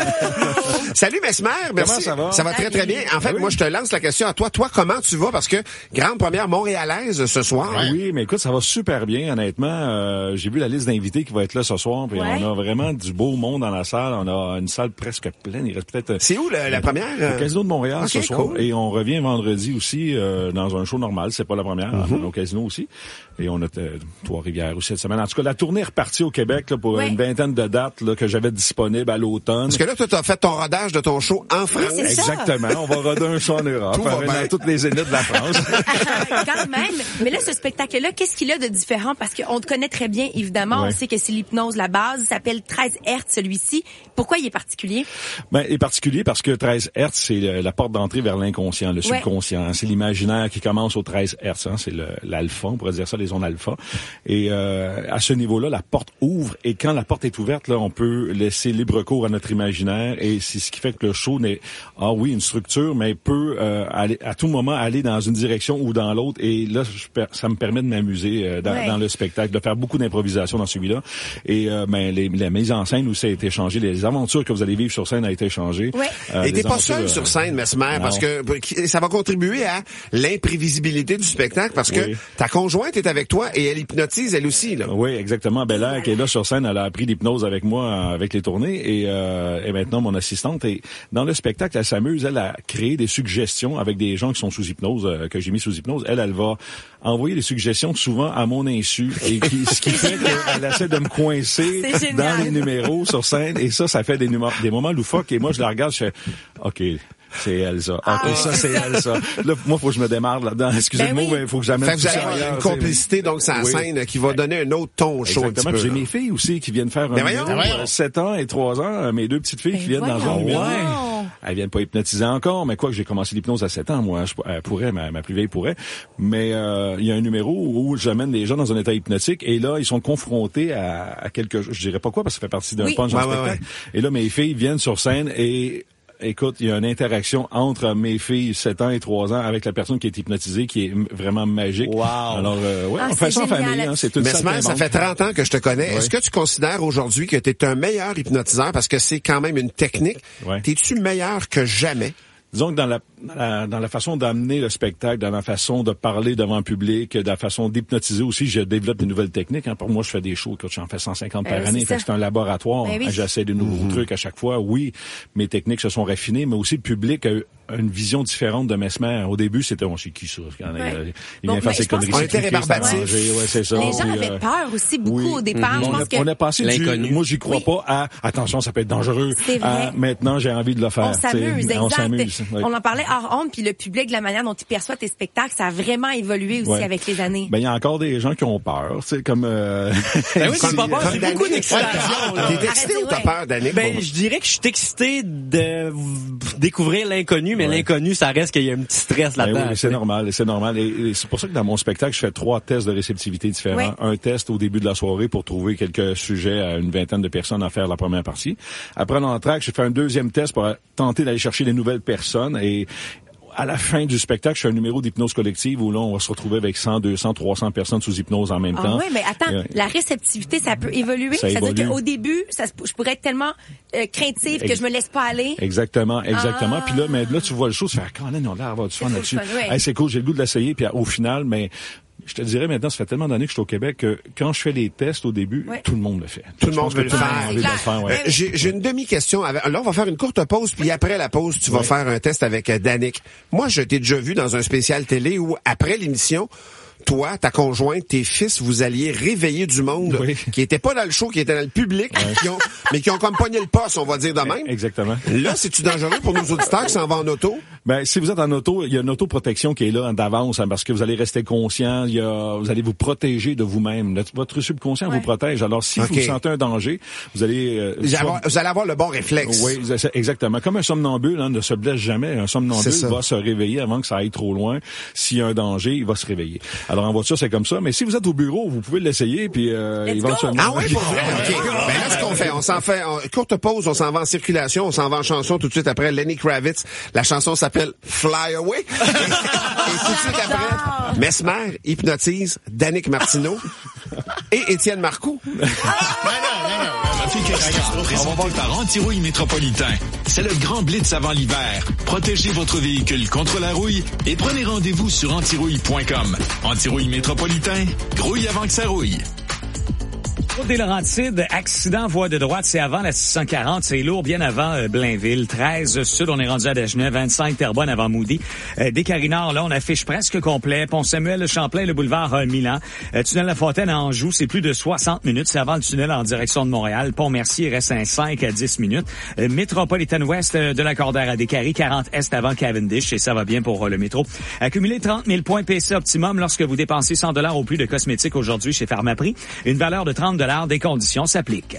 Salut Mesmer, merci. Comment ça va? Ça va très très bien. En fait, moi je te lance la question à toi. Toi, comment tu vas? Parce que grande première montréalaise ce soir. Oui, mais écoute, ça va super bien, honnêtement. J'ai vu la liste d'invités qui va être là ce soir, puis on a vraiment du beau monde dans la salle. On a une salle presque pleine. Il reste peut-être... C'est où la première? Au Casino de Montréal ce soir. Cool. Et on revient vendredi aussi dans un show normal. C'est pas la première, au Casino aussi. Et on a Trois-Rivières aussi cette semaine. En tout cas, la tournée est repartie au Québec là, pour une vingtaine de dates là, que j'avais disponibles à l'automne. Parce que là, toi, t'as fait ton rodage de ton show en France. Oui, exactement. On va roder un show en Europe. Dans toutes les zéniths de la France. Quand même. Mais là, ce spectacle-là, qu'est-ce qu'il a de différent? Parce qu'on te connaît très bien, évidemment. On sait que c'est l'hypnose, la base. Il s'appelle 13 Hz, celui-ci. Pourquoi il est particulier? Il est particulier parce que 13 Hz, c'est la porte d'entrée vers l'inconscient, le subconscient. C'est l'imaginaire qui commence au 13 Hz. C'est l'alpha, on pourrait dire ça, les ondes alpha. Et à ce niveau-là, la porte ouvre. Et quand la porte est ouverte, là, on peut laisser libre cours à notre imaginaire. Et c'est ce qui fait que le show n'est, une structure, mais peut aller, à tout moment aller dans une direction ou dans l'autre. Et là, ça me permet de m'amuser dans le spectacle, de faire beaucoup d'improvisation dans celui-là. Et la mise en scène où ça a été changé, les aventures que vous allez vivre sur scène a été changé. Et t'es pas seul sur scène, Mesmer, parce que ça va contribuer à l'imprévisibilité du spectacle, parce que ta conjointe est avec toi et elle hypnotise elle aussi. Là. Oui, exactement. Bella, qui est là sur scène, elle a appris l'hypnose avec moi avec les tournées et maintenant mon assistante. Et dans le spectacle, elle s'amuse, elle a créé des suggestions avec des gens qui sont sous hypnose, que j'ai mis sous hypnose. Elle va envoyer des suggestions souvent à mon insu, et ce qui fait qu'elle essaie de me coincer dans les numéros sur scène, et ça fait des moments loufoques, et moi je la regarde, je fais OK. C'est Elsa. OK, ça, c'est Elsa. Là, moi, faut que je me démarre là-dedans. Excusez-moi, mais faut que j'amène tout ça. Vous avez une complicité, donc, sans scène, qui va donner un autre ton au show. Exactement. J'ai mes filles aussi qui viennent faire un numéro. 7 ans et 3 ans. Mes deux petites filles qui viennent dans un numéro. Elles viennent pas hypnotiser encore, mais quoi que j'ai commencé l'hypnose à 7 ans, moi, elle pourrait, ma plus vieille pourrait. Mais, il y a un numéro où j'amène les gens dans un état hypnotique, et là, ils sont confrontés à quelque chose. Je dirais pas quoi, parce que ça fait partie d'un punch dans le spectacle. Et là, mes filles viennent sur scène et, écoute, il y a une interaction entre mes filles 7 ans et 3 ans avec la personne qui est hypnotisée qui est vraiment magique. Wow. Alors, on fait ça en famille. C'est une Mesmer, ça fait 30 ans que je te connais. Est-ce que tu considères aujourd'hui que tu es un meilleur hypnotiseur, parce que c'est quand même une technique? T'es-tu meilleur que jamais? Disons que dans la façon d'amener le spectacle, dans la façon de parler devant le public, dans la façon d'hypnotiser aussi, je développe de nouvelles techniques. Pour moi, je fais des shows, j'en fais 150 par année. C'est un laboratoire. J'essaie de nouveaux trucs à chaque fois. Oui, mes techniques se sont raffinées, mais aussi le public a une vision différente de Mesmer. Au début, c'était c'est qui ça? Il vient faire ses conneries. On était rébarbatifs. C'est ça. Les gens avaient peur aussi beaucoup au départ. On a passé l'inconnu. Moi, j'y crois pas à attention, ça peut être dangereux. Maintenant, j'ai envie de le faire. On s'amuse, On en parlait hors honte, puis le public, la manière dont il perçoit tes spectacles, ça a vraiment évolué aussi avec les années. Il y a encore des gens qui ont peur, tu sais, comme c'est pas peur, c'est beaucoup d'excitation. T'es excité ou t'as peur, Danick? Je dirais que je suis excité de découvrir l'inconnu, mais l'inconnu, ça reste qu'il y a un petit stress là-dedans. Oui, c'est normal. Et c'est pour ça que dans mon spectacle, je fais 3 tests de réceptivité différents. Oui. Un test au début de la soirée pour trouver quelques sujets à une vingtaine de personnes à faire la première partie. Après l'entracte, je fais un deuxième test pour tenter d'aller chercher des nouvelles personnes, et à la fin du spectacle, je fais un numéro d'hypnose collective où là, on va se retrouver avec 100, 200, 300 personnes sous hypnose en même temps. Oui, mais attends, la réceptivité, ça peut évoluer. C'est-à-dire qu'au début, je pourrais être tellement craintive que je me laisse pas aller. Exactement. Puis là, tu vois le show, tu fais, quand même, on a l'air d'avoir du fun là-dessus. C'est cool, j'ai le goût de l'essayer, puis au final, je te dirais maintenant, ça fait tellement d'années que je suis au Québec que quand je fais les tests au début, tout le monde le fait. Tout le monde veut le faire. J'ai une demi-question. Là, on va faire une courte pause, puis après la pause, tu vas faire un test avec Danick. Moi, je t'ai déjà vu dans un spécial télé où, après l'émission, toi, ta conjointe, tes fils, vous alliez réveiller du monde qui était pas dans le show, qui était dans le public, mais qui ont comme pogné le poste, on va dire de même. Exactement. Là, c'est-tu dangereux pour nos auditeurs qui s'en vont en auto? Si vous êtes en auto, il y a une autoprotection qui est là d'avance, parce que vous allez rester conscient, vous allez vous protéger de vous-même. Votre subconscient vous protège. Alors, si vous sentez un danger, vous allez avoir le bon réflexe. Oui, exactement. Comme un somnambule, ne se blesse jamais. Un somnambule va se réveiller avant que ça aille trop loin. S'il y a un danger, il va se réveiller. Alors, en voiture, c'est comme ça. Mais si vous êtes au bureau, vous pouvez l'essayer, puis éventuellement... Ah oui, pour vrai? OK. Là, ce qu'on fait, on s'en fait courte pause, on s'en va en circulation, on s'en va en chanson tout de suite après Lenny Kravitz. La chanson s'appelle Fly Away. Et tout de suite après, Mesmer hypnotise Danick Martineau et Étienne Marcoux. Non. Trafic Extra, présenté par Antirouille Métropolitain. C'est le grand blitz avant l'hiver. Protégez votre véhicule contre la rouille et prenez rendez-vous sur antirouille.com. Antirouille Métropolitain, grouille avant que ça rouille. Route des Laurentides, accident, voie de droite, c'est avant la 640, c'est lourd, bien avant Blainville. 13 sud, on est rendu à Dagenais, 25 Terrebonne avant Moody. Des Carinards, là, on affiche presque complet. Pont-Samuel, le Champlain, le boulevard Milan. Tunnel La Fontaine à Anjou, c'est plus de 60 minutes. C'est avant le tunnel en direction de Montréal. Pont-Mercier, il reste un 5 à 10 minutes. Métropolitaine Ouest de la Cordère à Descaries, 40 Est avant Cavendish, et ça va bien pour le métro. Accumulez 30 000 points PC Optimum lorsque vous dépensez 100 $ au plus de cosmétiques aujourd'hui chez Pharmaprix. Une valeur de 30 $, des conditions s'appliquent.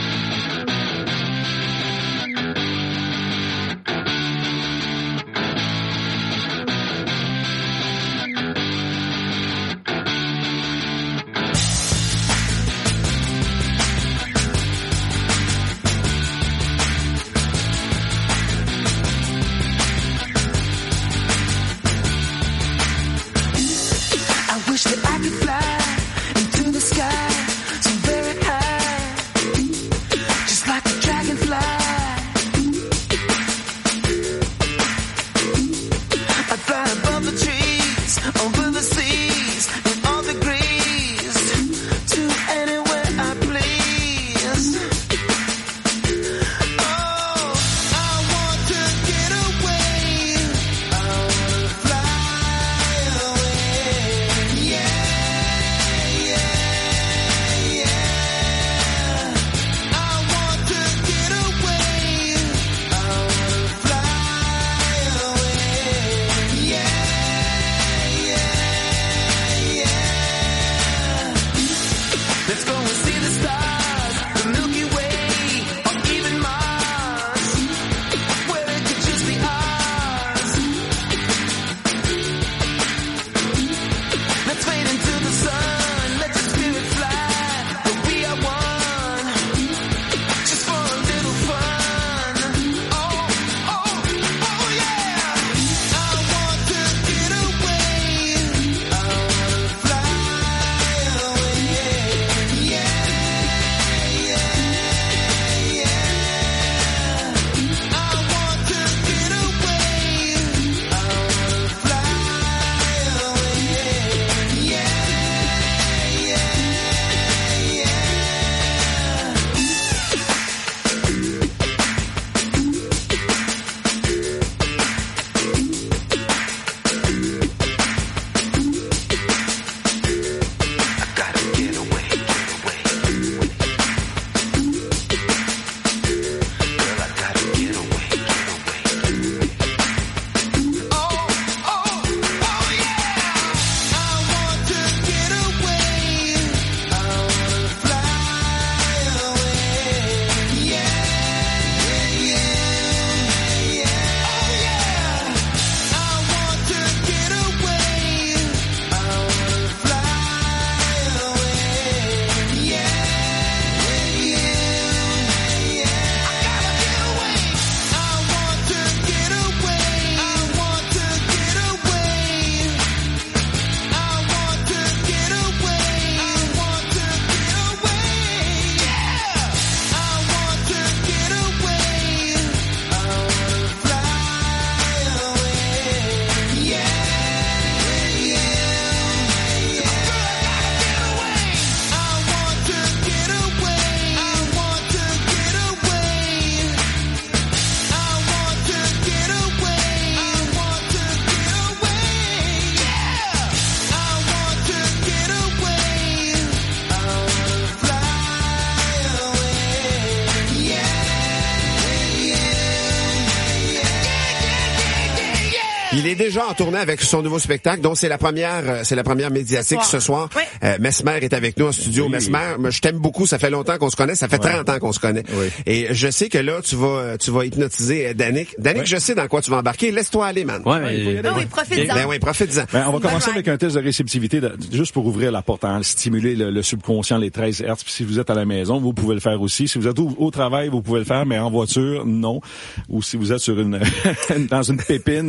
Il est déjà en tournée avec son nouveau spectacle, donc c'est la première médiatique ce soir. Oui. Mesmer est avec nous en studio. Oui. Mesmer, je t'aime beaucoup, ça fait longtemps qu'on se connaît, ça fait 30 ans qu'on se connaît. Oui. Et je sais que là, tu vas hypnotiser Danick. Danick, oui. Je sais dans quoi tu vas embarquer. Laisse-toi aller, man. Oui, profite-en. Oui, profite-en. On va commencer avec un test de réceptivité, juste pour ouvrir la porte, stimuler le subconscient, les 13 Hz. Puis si vous êtes à la maison, vous pouvez le faire aussi. Si vous êtes au travail, vous pouvez le faire, mais en voiture, non. Ou si vous êtes sur dans une pépine,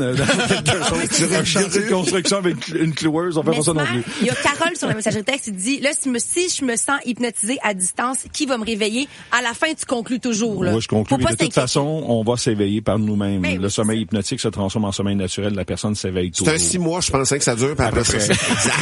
Un chantier de construction avec une cloueuse, on fait pas ça non plus. Il y a Carole sur la messagerie texte qui dit, là, si je me sens hypnotisée à distance, qui va me réveiller? À la fin, tu conclus toujours, là. Oui, je conclus. Mais de toute façon, on va s'éveiller par nous-mêmes. Mais le sommeil hypnotique se transforme en sommeil naturel. La personne s'éveille toujours. C'est un 6 mois, je pensais que ça dure, puis après ça. C'est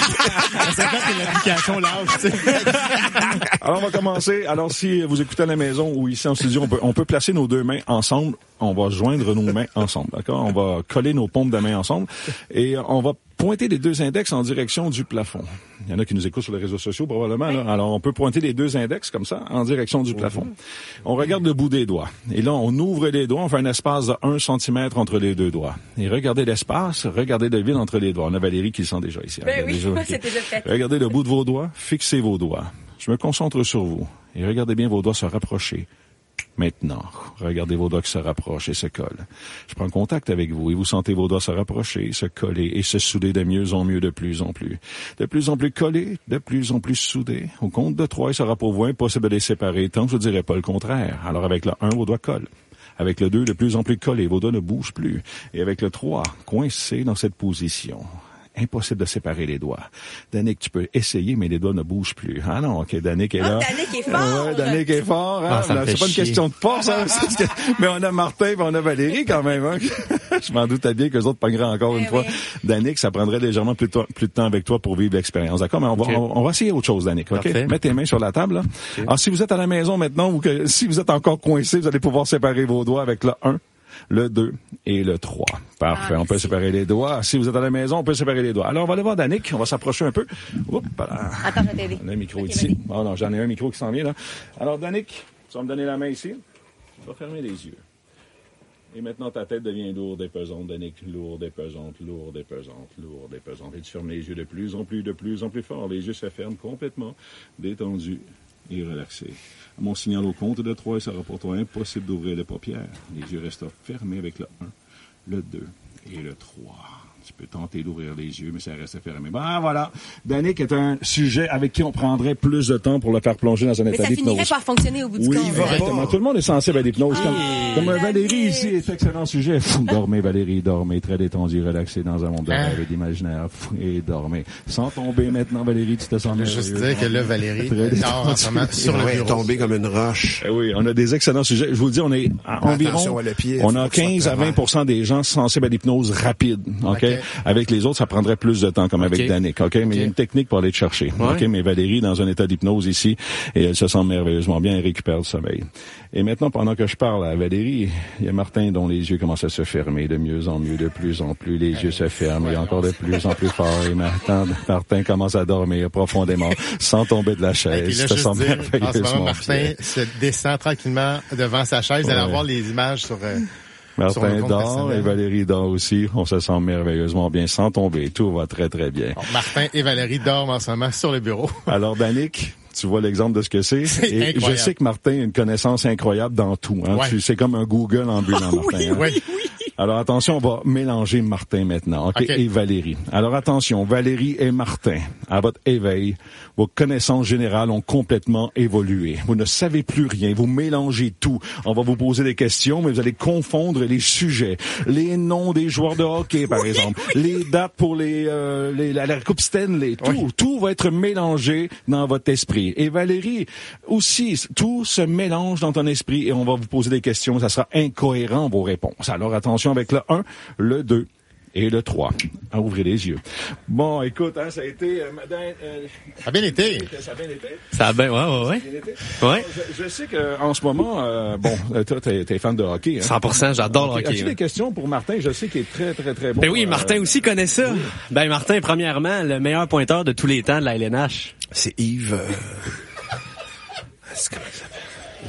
l'application l'âge, tu sais. Alors, on va commencer. Alors, si vous écoutez à la maison ou ici en studio, on peut placer nos deux mains ensemble. On va joindre nos mains ensemble, d'accord? On va coller nos paumes de main ensemble et on va pointer les deux index en direction du plafond. Il y en a qui nous écoutent sur les réseaux sociaux, probablement, là. Alors, on peut pointer les deux index comme ça, en direction du plafond. On regarde le bout des doigts. Et là, on ouvre les doigts, on fait un espace de 1 centimètre entre les deux doigts. Et regardez l'espace, regardez le vide entre les doigts. On a Valérie qui le sent déjà ici. Ben oui, c'est déjà fait. Regardez le bout de vos doigts, fixez vos doigts. Je me concentre sur vous. Et regardez bien vos doigts se rapprocher. Maintenant, regardez vos doigts qui se rapprochent et se collent. Je prends contact avec vous et vous sentez vos doigts se rapprocher, se coller et se souder de mieux en mieux, de plus en plus. De plus en plus collés, de plus en plus soudés. Au compte de 3, il sera pour vous impossible de les séparer, tant que je ne dirais pas le contraire. Alors avec le 1, vos doigts collent. Avec le 2, de plus en plus collés, vos doigts ne bougent plus. Et avec le 3, coincés dans cette position. Impossible de séparer les doigts. Danick, tu peux essayer, mais les doigts ne bougent plus. Ah non, OK, Danick est là. Danick est fort! Ouais, Danick est fort. Hein? C'est pas une question de force, hein? Mais on a Martin et on a Valérie quand même. Hein? Je m'en doutais bien qu'eux autres pogneraient encore une fois. Danick, ça prendrait légèrement plus de temps avec toi pour vivre l'expérience. D'accord? Mais on va essayer autre chose, Danick. OK? Mets tes mains sur la table. Là. Okay. Alors, si vous êtes à la maison maintenant ou que si vous êtes encore coincé, vous allez pouvoir séparer vos doigts avec le 1. Le 2 et le 3. Parfait. On peut séparer les doigts. Si vous êtes à la maison, on peut séparer les doigts. Alors, on va aller voir Danick. On va s'approcher un peu. Oups, attends, je vais t'aider. On a un micro ici. Oh non, j'en ai un micro qui s'en vient, là. Alors, Danick, tu vas me donner la main ici. Tu vas fermer les yeux. Et maintenant, ta tête devient lourde et pesante, Danick. Lourde et pesante, lourde et pesante, lourde et pesante. Et tu fermes les yeux de plus en plus fort. Les yeux se ferment complètement, détendus et relaxés. À mon signal au compte de 3, il sera pour toi impossible d'ouvrir les paupières. Les yeux restent fermés avec le 1, le 2 et le 3. Tu peux tenter d'ouvrir les yeux, mais ça reste fermé. Ben voilà, Danick est un sujet avec qui on prendrait plus de temps pour le faire plonger dans un état d'hypnose. Mais ça finirait par fonctionner au bout du compte. Oui, exactement. Tout le monde est sensible à l'hypnose. Comme Valérie ici est excellent sujet. Dormez, Valérie, dormez. Très détendu, relaxé dans un monde de rêve et d'imaginaire. Et dormez. Sans tomber maintenant, Valérie, tu te sens merveilleux. Juste dire que là, Valérie dort en ce moment sur le bureau. Tomber comme une roche. Oui, on a des excellents sujets. Je vous le dis, on est environ, on a 15 à 20% des gens sensibles à l'hypnose rapide. OK? Avec les autres, ça prendrait plus de temps, comme avec Danick, OK? Mais il y a une technique pour aller te chercher, OK? Mais Valérie, dans un état d'hypnose ici, et elle se sent merveilleusement bien, elle récupère le sommeil. Et maintenant, pendant que je parle à Valérie, il y a Martin dont les yeux commencent à se fermer de mieux en mieux, de plus en plus. Les yeux se ferment et encore de plus en plus fort. Et Martin commence à dormir profondément, sans tomber de la chaise. Il se sent merveilleusement. En ce moment, Martin se descend tranquillement devant sa chaise. Vous allez avoir les images sur... Martin dort et Valérie dort aussi. On se sent merveilleusement bien sans tomber. Tout va très, très bien. Alors, Martin et Valérie dorment en ce moment sur le bureau. Alors, Danick, tu vois l'exemple de ce que c'est. Et incroyable. Je sais que Martin a une connaissance incroyable dans tout. Hein. Ouais. C'est comme un Google ambulant, Martin. Oui, hein. oui. Alors attention, on va mélanger Martin maintenant, OK? Et Valérie. Alors attention, Valérie et Martin, à votre éveil, vos connaissances générales ont complètement évolué. Vous ne savez plus rien, vous mélangez tout. On va vous poser des questions, mais vous allez confondre les sujets. Les noms des joueurs de hockey, par exemple. Les dates pour la Coupe Stanley. Tout va être mélangé dans votre esprit. Et Valérie, aussi, tout se mélange dans ton esprit et on va vous poser des questions. Ça sera incohérent, vos réponses. Alors attention avec le 1, le 2 et le 3. À ouvrir les yeux. Bon, écoute, hein, ça a été... ça a bien été. Ça a bien été? Ça a bien, ouais. Ouais. Je sais qu'en ce moment, toi, t'es fan de hockey. Hein? 100%, j'adore le hockey. As-tu des questions pour Martin? Je sais qu'il est très, très, très bon. Ben oui, Martin aussi connaît ça. Oui. Ben Martin, premièrement, le meilleur pointeur de tous les temps de la LNH. C'est Yves... Comment il s'appelle?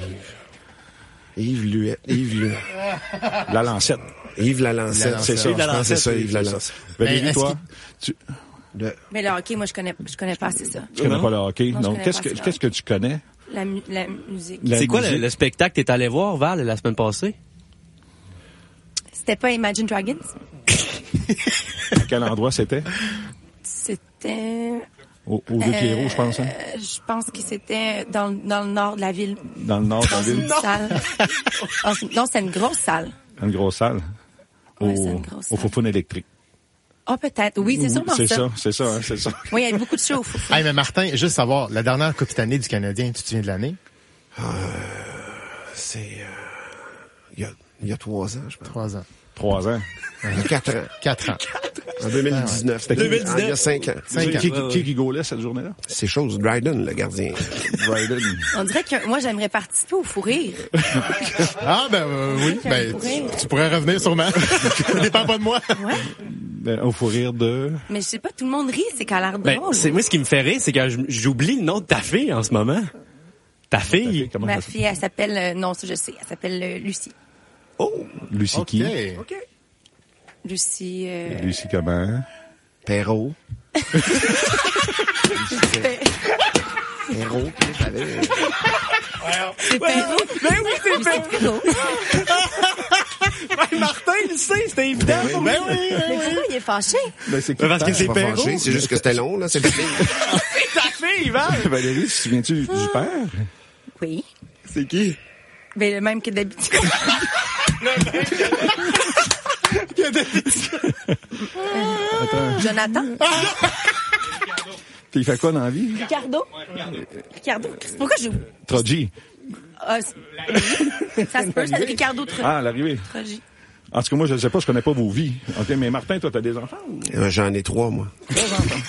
Yves Luet. La Lancette. Yves la Lancette. C'est ça, c'est ça, Yves la Lancette. Valérie, toi? Mais le hockey, moi, je connais pas, c'est ça. Tu connais pas le hockey? Non, qu'est-ce que tu connais? La musique. C'est quoi le spectacle que t'es allé voir, Val, la semaine passée? C'était pas Imagine Dragons? À quel endroit c'était? C'était... Au Deux-Pierrots, je pense, hein? Je pense que c'était dans le nord de la ville. Dans le nord de la ville? Salle. Non, c'est une grosse salle. Une grosse salle? au Foufoune électrique. Ah, peut-être. Oui, c'est sûrement ça. C'est ça. Oui, il y a beaucoup de choses au Foufoune. Hey, mais Martin, juste savoir, la dernière Coupe cette année du Canadien, tu te souviens de l'année? C'est... Il y a 3 ans, je pense. 3 ans. 3 ans. 4 ans. 4 ans. En 2019. C'était 2019. Il y a 5 ans. 5 ans. Qui gaulait cette journée-là? C'est chose. Dryden, le gardien. Dryden. On dirait que moi, j'aimerais participer au fou rire. Ah, oui. Tu pourrais revenir sûrement. Ça dépend pas de moi. Ouais. Au fou rire de... Mais je sais pas, tout le monde rit, c'est qu'elle a l'air drôle. Moi, ce qui me fait rire, c'est que j'oublie le nom de ta fille en ce moment. Ta fille? Ma fille, elle s'appelle... non, ça, je sais. Elle s'appelle Lucie. Oh! Lucie qui? OK. Lucie... Lucie comment? Perrault. Perrault, c'est Perrault. Ben oui, c'est Perrault. Martin, il sait, c'était évident. Mais pourquoi il est fâché? Parce que c'est Perrault. C'est juste que c'était long, là. C'est ta fille. C'est ta fille, Val! Valérie, tu te souviens-tu du père? Oui. C'est qui? Ben, le même que d'habitude. Jonathan. Puis il fait quoi dans la vie? Ricardo. Pourquoi j'ai... Trogi. Ça se peut, c'est Ricardo Trogi. Ah, l'arrivée. Trogi. En tout cas, moi, je ne sais pas, je connais pas vos vies. OK, mais Martin, toi, t'as des enfants? J'en ai 3, moi. 3 enfants.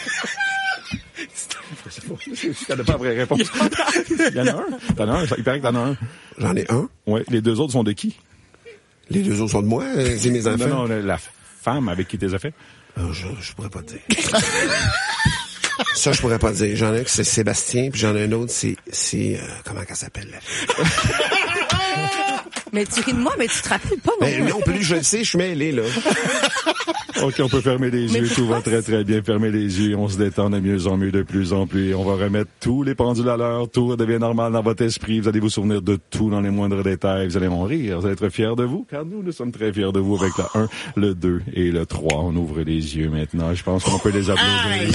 Je connais pas la vraie réponse. Il y en a un. T'en as un. Il paraît que t'en as un. J'en ai un. Oui. Les 2 autres sont de qui? Les 2 autres sont de moi. C'est mes enfants. Non, la femme avec qui t'es fait. Je pourrais pas te dire. Ça, je pourrais pas te dire. J'en ai un qui c'est Sébastien, puis j'en ai un autre, c'est comment qu'elle s'appelle, la fille? Mais tu ris de moi, mais tu te rappelles pas, non? Non plus, je le sais, je suis mêlé, là. OK, on peut fermer les yeux. Tout va très, très bien. Fermer les yeux. On se détend de mieux en mieux, de plus en plus. On va remettre tous les pendules à l'heure. Tout redevient normal dans votre esprit. Vous allez vous souvenir de tout dans les moindres détails. Vous allez en rire. Vous allez être fiers de vous, car nous sommes très fiers de vous avec le 1, le 2 et le 3. On ouvre les yeux maintenant. Je pense qu'on peut les applaudir.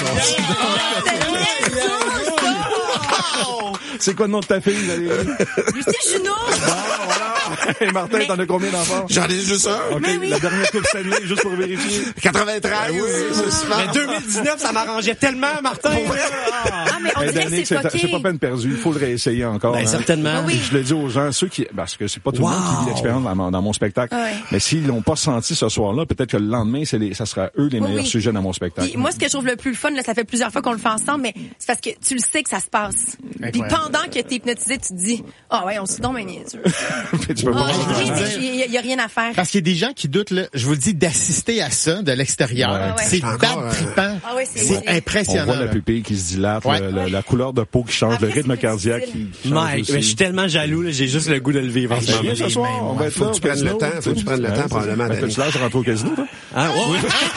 C'est quoi le nom de ta fille, Valérie? Lucie Junot! Et Martin, t'en as combien d'enfants? J'en ai juste un. OK, la dernière Coupe Stanley, juste pour vérifier. 93. Mais 2019, ça m'arrangeait tellement, Martin. Mais on dirait que c'est c'est pas peine perdue. Il faut le réessayer encore. Ben, certainement. Oui. Je le dis aux gens, ceux qui, parce que c'est pas tout le monde qui vit l'expérience dans mon spectacle. Ouais. Mais s'ils l'ont pas senti ce soir-là, peut-être que le lendemain, ça sera eux les meilleurs sujets dans mon spectacle. Puis moi, ce que je trouve le plus fun, là, ça fait plusieurs fois qu'on le fait ensemble, mais c'est parce que tu le sais que ça se passe. Puis pendant que t'es hypnotisé, tu te dis, ouais, on se donne un niaiseux. Tu peux pas il y a rien à faire. Parce qu'il y a des gens qui doutent, là, je vous le dis, d'assister à ça de l'extérieur. C'est bad trippant. C'est impressionnant. On voit la pupille qui se dilate, la couleur de peau qui change, le rythme cardiaque qui change. Mike, mais je suis tellement jaloux, là, j'ai juste le goût de le vivre en ce moment. Ce soir, on va être là. Faut que tu prennes le temps, probablement. Tu lâches rentrer au casino, toi? Ah, ouais.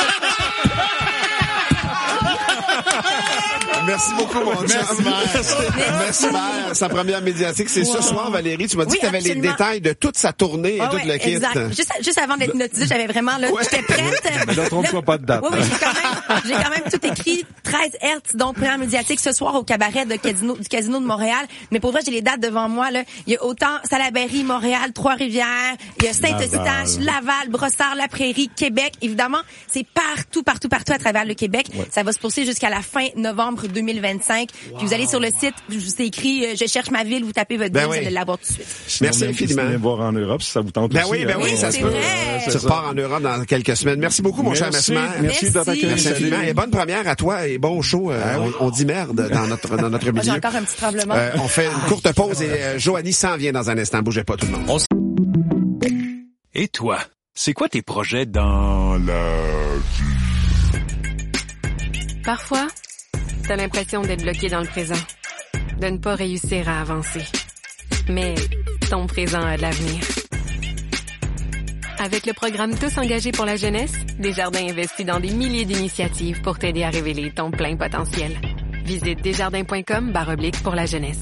Merci beaucoup, mon chum. Merci, Mère. Sa première médiatique, c'est ce soir, Valérie. Tu m'as dit que tu avais les détails de toute sa tournée et tout le kit. Exact. Juste avant d'être hypnotisée, j'avais vraiment, là, j'étais prête. Mais ne trompe-toi pas de date. Oui, j'ai quand même tout écrit. 13 Hertz, donc première médiatique ce soir au cabaret du Casino de Montréal. Mais pour vrai, j'ai les dates devant moi, là. Il y a autant Salaberry, Montréal, Trois-Rivières, il y a Saint-Eustache, Laval, Brossard, La Prairie, Québec. Évidemment, c'est partout à travers le Québec. Ouais. Ça va se poursuivre jusqu'à la fin novembre 2025. Puis vous allez sur le site, je vous ai écrit, je cherche ma ville, vous tapez votre ville, vous allez l'avoir tout de suite. Merci infiniment. Venez voir en Europe si ça vous tente aussi. Oui, ça se peut. Tu repars en Europe dans quelques semaines. Merci beaucoup, mon cher Mesmer. Merci de t'accueillir. Merci infiniment. Et bonne première à toi et bon show. On dit merde dans notre milieu. J'ai encore un petit tremblement. On fait une courte pause et Joanie s'en vient dans un instant. Bougez pas tout le monde. Et toi, c'est quoi tes projets dans la vie? Parfois, t'as l'impression d'être bloqué dans le présent, de ne pas réussir à avancer. Mais ton présent a de l'avenir. Avec le programme Tous engagés pour la jeunesse, Desjardins investit dans des milliers d'initiatives pour t'aider à révéler ton plein potentiel. Visite desjardins.com/pour la jeunesse.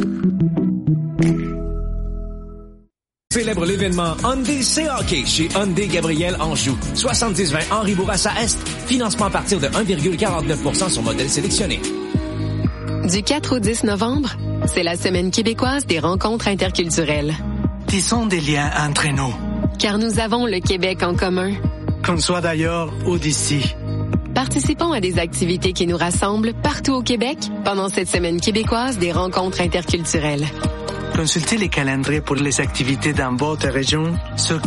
Célèbre l'événement Hyundai C-Hockey chez Hyundai Gabriel Anjou. 70-20 Henri Bourassa Est. Financement à partir de 1,49% sur modèle sélectionné. Du 4 au 10 novembre, c'est la Semaine québécoise des rencontres interculturelles. Tissons des liens entre nous. Car nous avons le Québec en commun. Qu'on soit d'ailleurs ou d'ici. Participons à des activités qui nous rassemblent partout au Québec pendant cette semaine québécoise des rencontres interculturelles. Consultez les calendriers pour les activités dans votre région sur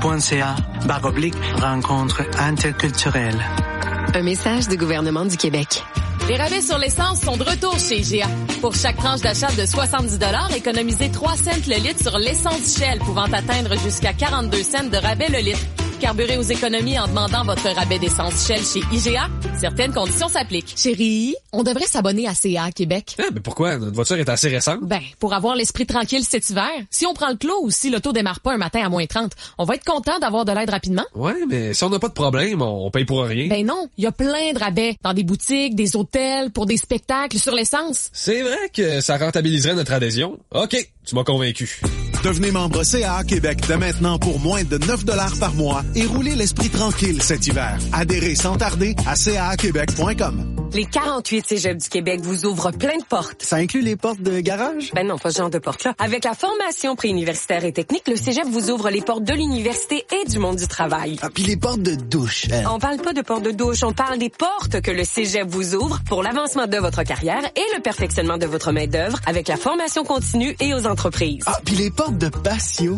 québec.ca/rencontres interculturelles. Un message du gouvernement du Québec. Les rabais sur l'essence sont de retour chez IGA. Pour chaque tranche d'achat de 70 $, économisez 3 cents le litre sur l'essence Shell, pouvant atteindre jusqu'à 42 cents de rabais le litre. Carburez aux économies en demandant votre rabais d'essence Shell chez IGA. Certaines conditions s'appliquent. Chérie, on devrait s'abonner à CA Québec. Mais pourquoi? Notre voiture est assez récente. Pour avoir l'esprit tranquille cet hiver. Si on prend le clos ou si l'auto démarre pas un matin à moins 30, on va être content d'avoir de l'aide rapidement. Ouais, mais si on n'a pas de problème, on paye pour rien. Non, il y a plein de rabais dans des boutiques, des hôtels, pour des spectacles, sur l'essence. C'est vrai que ça rentabiliserait notre adhésion. OK, tu m'as convaincu. Devenez membre CA Québec dès maintenant pour moins de 9 $ par mois et roulez l'esprit tranquille cet hiver. Adhérez sans tarder à caaquebec.com. Les 48 cégeps du Québec vous ouvrent plein de portes. Ça inclut les portes de garage? Non, pas ce genre de portes-là. Avec la formation préuniversitaire et technique, le cégep vous ouvre les portes de l'université et du monde du travail. Puis les portes de douche. On parle pas de portes de douche, on parle des portes que le cégep vous ouvre pour l'avancement de votre carrière et le perfectionnement de votre main-d'œuvre avec la formation continue et aux entreprises. Puis les portes de patio.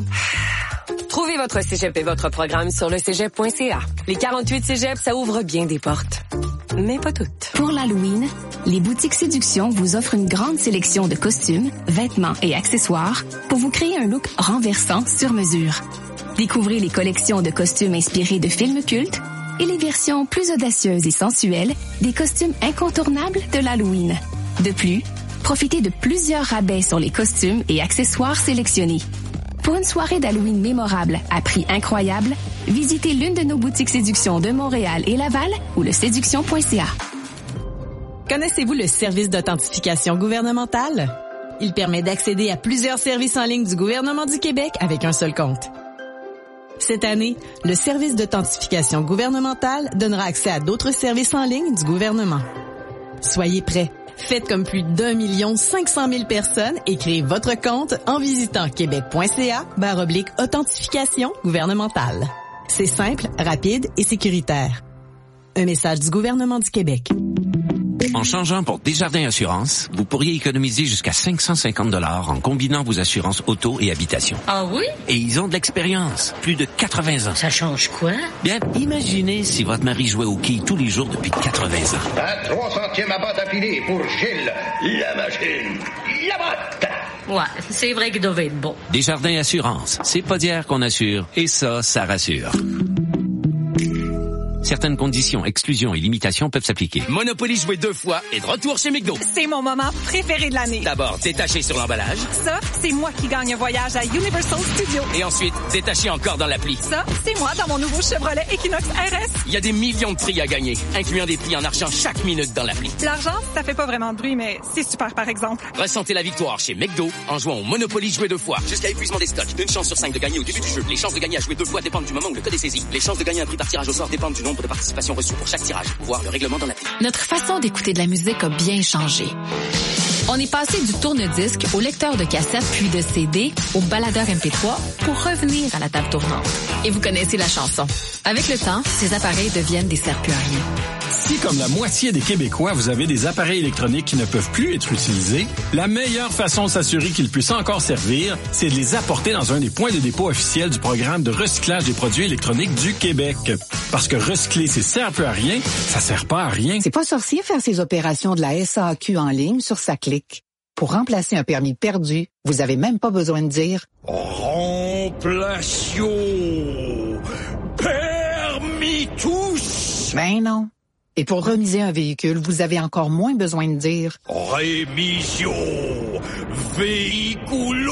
Trouvez votre cégep et votre programme sur le cégep.ca. Les 48 cégeps, ça ouvre bien des portes. Mais pas toutes. Pour l'Halloween, les boutiques Séduction vous offrent une grande sélection de costumes, vêtements et accessoires pour vous créer un look renversant sur mesure. Découvrez les collections de costumes inspirés de films cultes et les versions plus audacieuses et sensuelles des costumes incontournables de l'Halloween. De plus, profitez de plusieurs rabais sur les costumes et accessoires sélectionnés. Pour une soirée d'Halloween mémorable à prix incroyable, visitez l'une de nos boutiques Séduction de Montréal et Laval ou le séduction.ca. Connaissez-vous le service d'authentification gouvernementale? Il permet d'accéder à plusieurs services en ligne du gouvernement du Québec avec un seul compte. Cette année, le service d'authentification gouvernementale donnera accès à d'autres services en ligne du gouvernement. Soyez prêts. Faites comme plus d'1 500 000 personnes et créez votre compte en visitant québec.ca/authentification gouvernementale. C'est simple, rapide et sécuritaire. Un message du gouvernement du Québec. En changeant pour Desjardins Assurance, vous pourriez économiser jusqu'à 550 $ en combinant vos assurances auto et habitation. Ah oui? Et ils ont de l'expérience, plus de 80 ans. Ça change quoi? Bien, imaginez si votre mari jouait au quilles tous les jours depuis 80 ans. À 3 centièmes à botte affilée pour Gilles, la machine, la botte! Ouais, c'est vrai qu'il devait être bon. Desjardins Assurance, c'est pas d'hier qu'on assure, et ça rassure. Certaines conditions, exclusions et limitations peuvent s'appliquer. Monopoly joué 2 fois et de retour chez McDo. C'est mon moment préféré de l'année. D'abord, détaché sur l'emballage. Ça, c'est moi qui gagne un voyage à Universal Studios. Et ensuite, détaché encore dans l'appli. Ça, c'est moi dans mon nouveau Chevrolet Equinox RS. Il y a des millions de prix à gagner, incluant des prix en argent chaque minute dans l'appli. L'argent, ça fait pas vraiment de bruit, mais c'est super par exemple. Ressentez la victoire chez McDo en jouant au Monopoly joué 2 fois. Jusqu'à épuisement des stocks. Une chance sur 5 de gagner au début du jeu. Les chances de gagner à jouer 2 fois dépendent du moment où le code est saisi. Les chances de gagner un prix par tirage au sort dépendent du nombre de participations reçues pour chaque tirage. Voir le règlement dans l'appli. Notre façon d'écouter de la musique a bien changé. On est passé du tourne-disque au lecteur de cassette puis de CD au baladeur MP3 pour revenir à la table tournante. Et vous connaissez la chanson. Avec le temps, ces appareils deviennent des serre-plus à rien. Si, comme la moitié des Québécois, vous avez des appareils électroniques qui ne peuvent plus être utilisés, la meilleure façon de s'assurer qu'ils puissent encore servir, c'est de les apporter dans un des points de dépôt officiels du programme de recyclage des produits électroniques du Québec. Parce que recycler, c'est sert plus à rien, ça sert pas à rien. C'est pas sorcier faire ces opérations de la SAQ en ligne sur sa clique. Pour remplacer un permis perdu, vous avez même pas besoin de dire « Remplation permis tous ». Ben non. Et pour remiser un véhicule, vous avez encore moins besoin de dire « Rémission véhiculo ».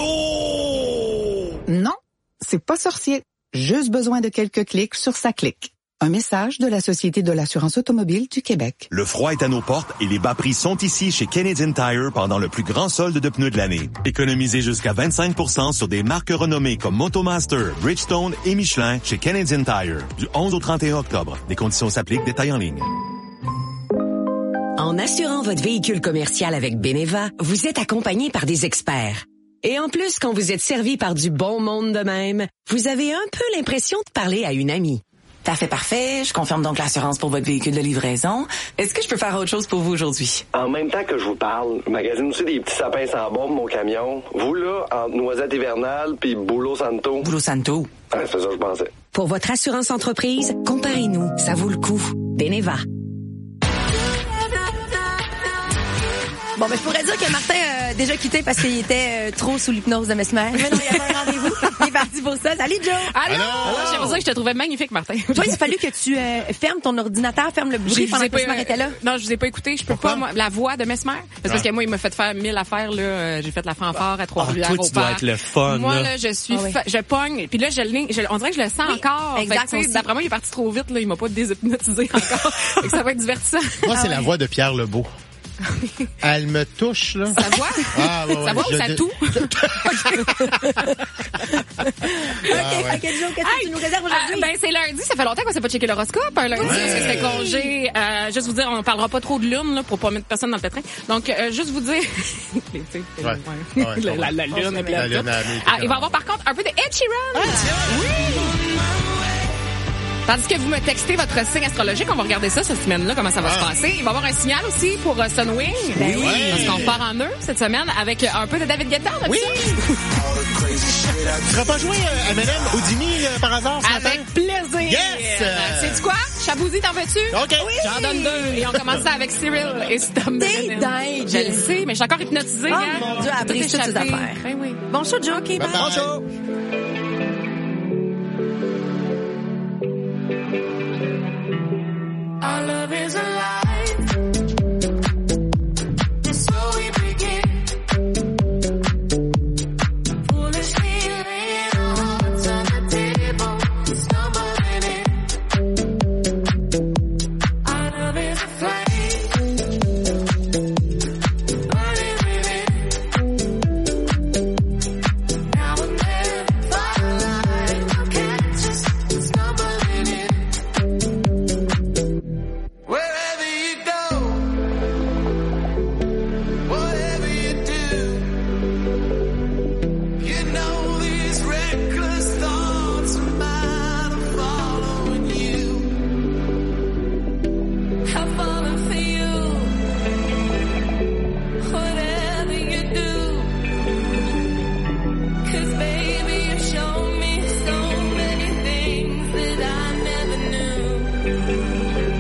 Non, c'est pas sorcier. Juste besoin de quelques clics sur sa clique. Un message de la Société de l'assurance automobile du Québec. Le froid est à nos portes et les bas prix sont ici chez Canadian Tire pendant le plus grand solde de pneus de l'année. Économisez jusqu'à 25% sur des marques renommées comme Motomaster, Bridgestone et Michelin chez Canadian Tire. Du 11 au 31 octobre. Des conditions s'appliquent, détails en ligne. En assurant votre véhicule commercial avec Beneva, vous êtes accompagné par des experts. Et en plus, quand vous êtes servi par du bon monde de même, vous avez un peu l'impression de parler à une amie. Parfait. Je confirme donc l'assurance pour votre véhicule de livraison. Est-ce que je peux faire autre chose pour vous aujourd'hui? En même temps que je vous parle, je magasine aussi des petits sapins sans bombe, mon camion. Vous, là, entre Noisette Hivernale puis Boulot Santo. Boulot Santo? Ah, c'est ça que je pensais. Pour votre assurance entreprise, comparez-nous. Ça vaut le coup. Beneva. Bon, ben, je pourrais dire que Martin a déjà quitté parce qu'il était trop sous l'hypnose de Mesmer. Mais non, il y avait un rendez-vous. Il est parti pour ça. Salut, Joe! Allô! Je veux dire que je te trouvais magnifique, Martin. Toi, il a fallu que tu fermes ton ordinateur, ferme le bruit pendant que Mesmer était là. Non, je vous ai pas écouté. Je peux pas, moi, la voix de Mesmer. Parce que moi, il m'a fait faire 1000 affaires, là. J'ai fait la fanfare à Trois-Rivières au parc. Tu dois être le fun, moi, là, je suis, je pogne. Puis là, on dirait que je le sens encore. Exact. D'après moi, il est parti trop vite, là. Il m'a pas déshypnotisé encore. Fait que ça va être divertissant. Moi, c'est la voix de Pierre Lebeau. Elle me touche, là. Ça voit? Ah, ouais, ça voit ou ça tout? OK, Joe, qu'est-ce que tu nous réserves aujourd'hui? Ben, c'est lundi. Ça fait longtemps qu'on s'est pas checké l'horoscope. Un lundi, c'était congé. Juste vous dire, on parlera pas trop de lune, là, pour pas mettre personne dans le pétrin. Donc, juste vous dire. La lune est pleine. Il va y avoir, par contre, un peu de Ed Sheeran. Oui! Tandis que vous me textez votre signe astrologique, on va regarder ça cette semaine-là, comment ça va se passer. Il va y avoir un signal aussi pour Sunwing. Ben oui. Parce qu'on part en eux cette semaine avec un peu de David Guetta. Oui. Tu seras pas joué à Eminem Houdini par hasard ce matin? Avec plaisir. Yes! Sais-tu quoi? Chabouzi, t'en veux-tu? OK. Oui. J'en donne 2. Et on commence ça avec Cyril et Stumble. T'es dingue. Je le sais, mais je suis encore hypnotisée. Oh mon Dieu, après toutes ces affaires. Ben oui. Bon show, Joe. OK, bye. Bon show. Our love is alive. It's so we begin. Foolishly laying our hearts on the table, stumbling in. Our love is a flame, burning within. Now and then, firelight, catch us stumbling in. Wherever you go, whatever you do, you know these reckless thoughts might have following you. I've fallen for you, whatever you do. 'Cause baby, you showed me so many things that I never knew.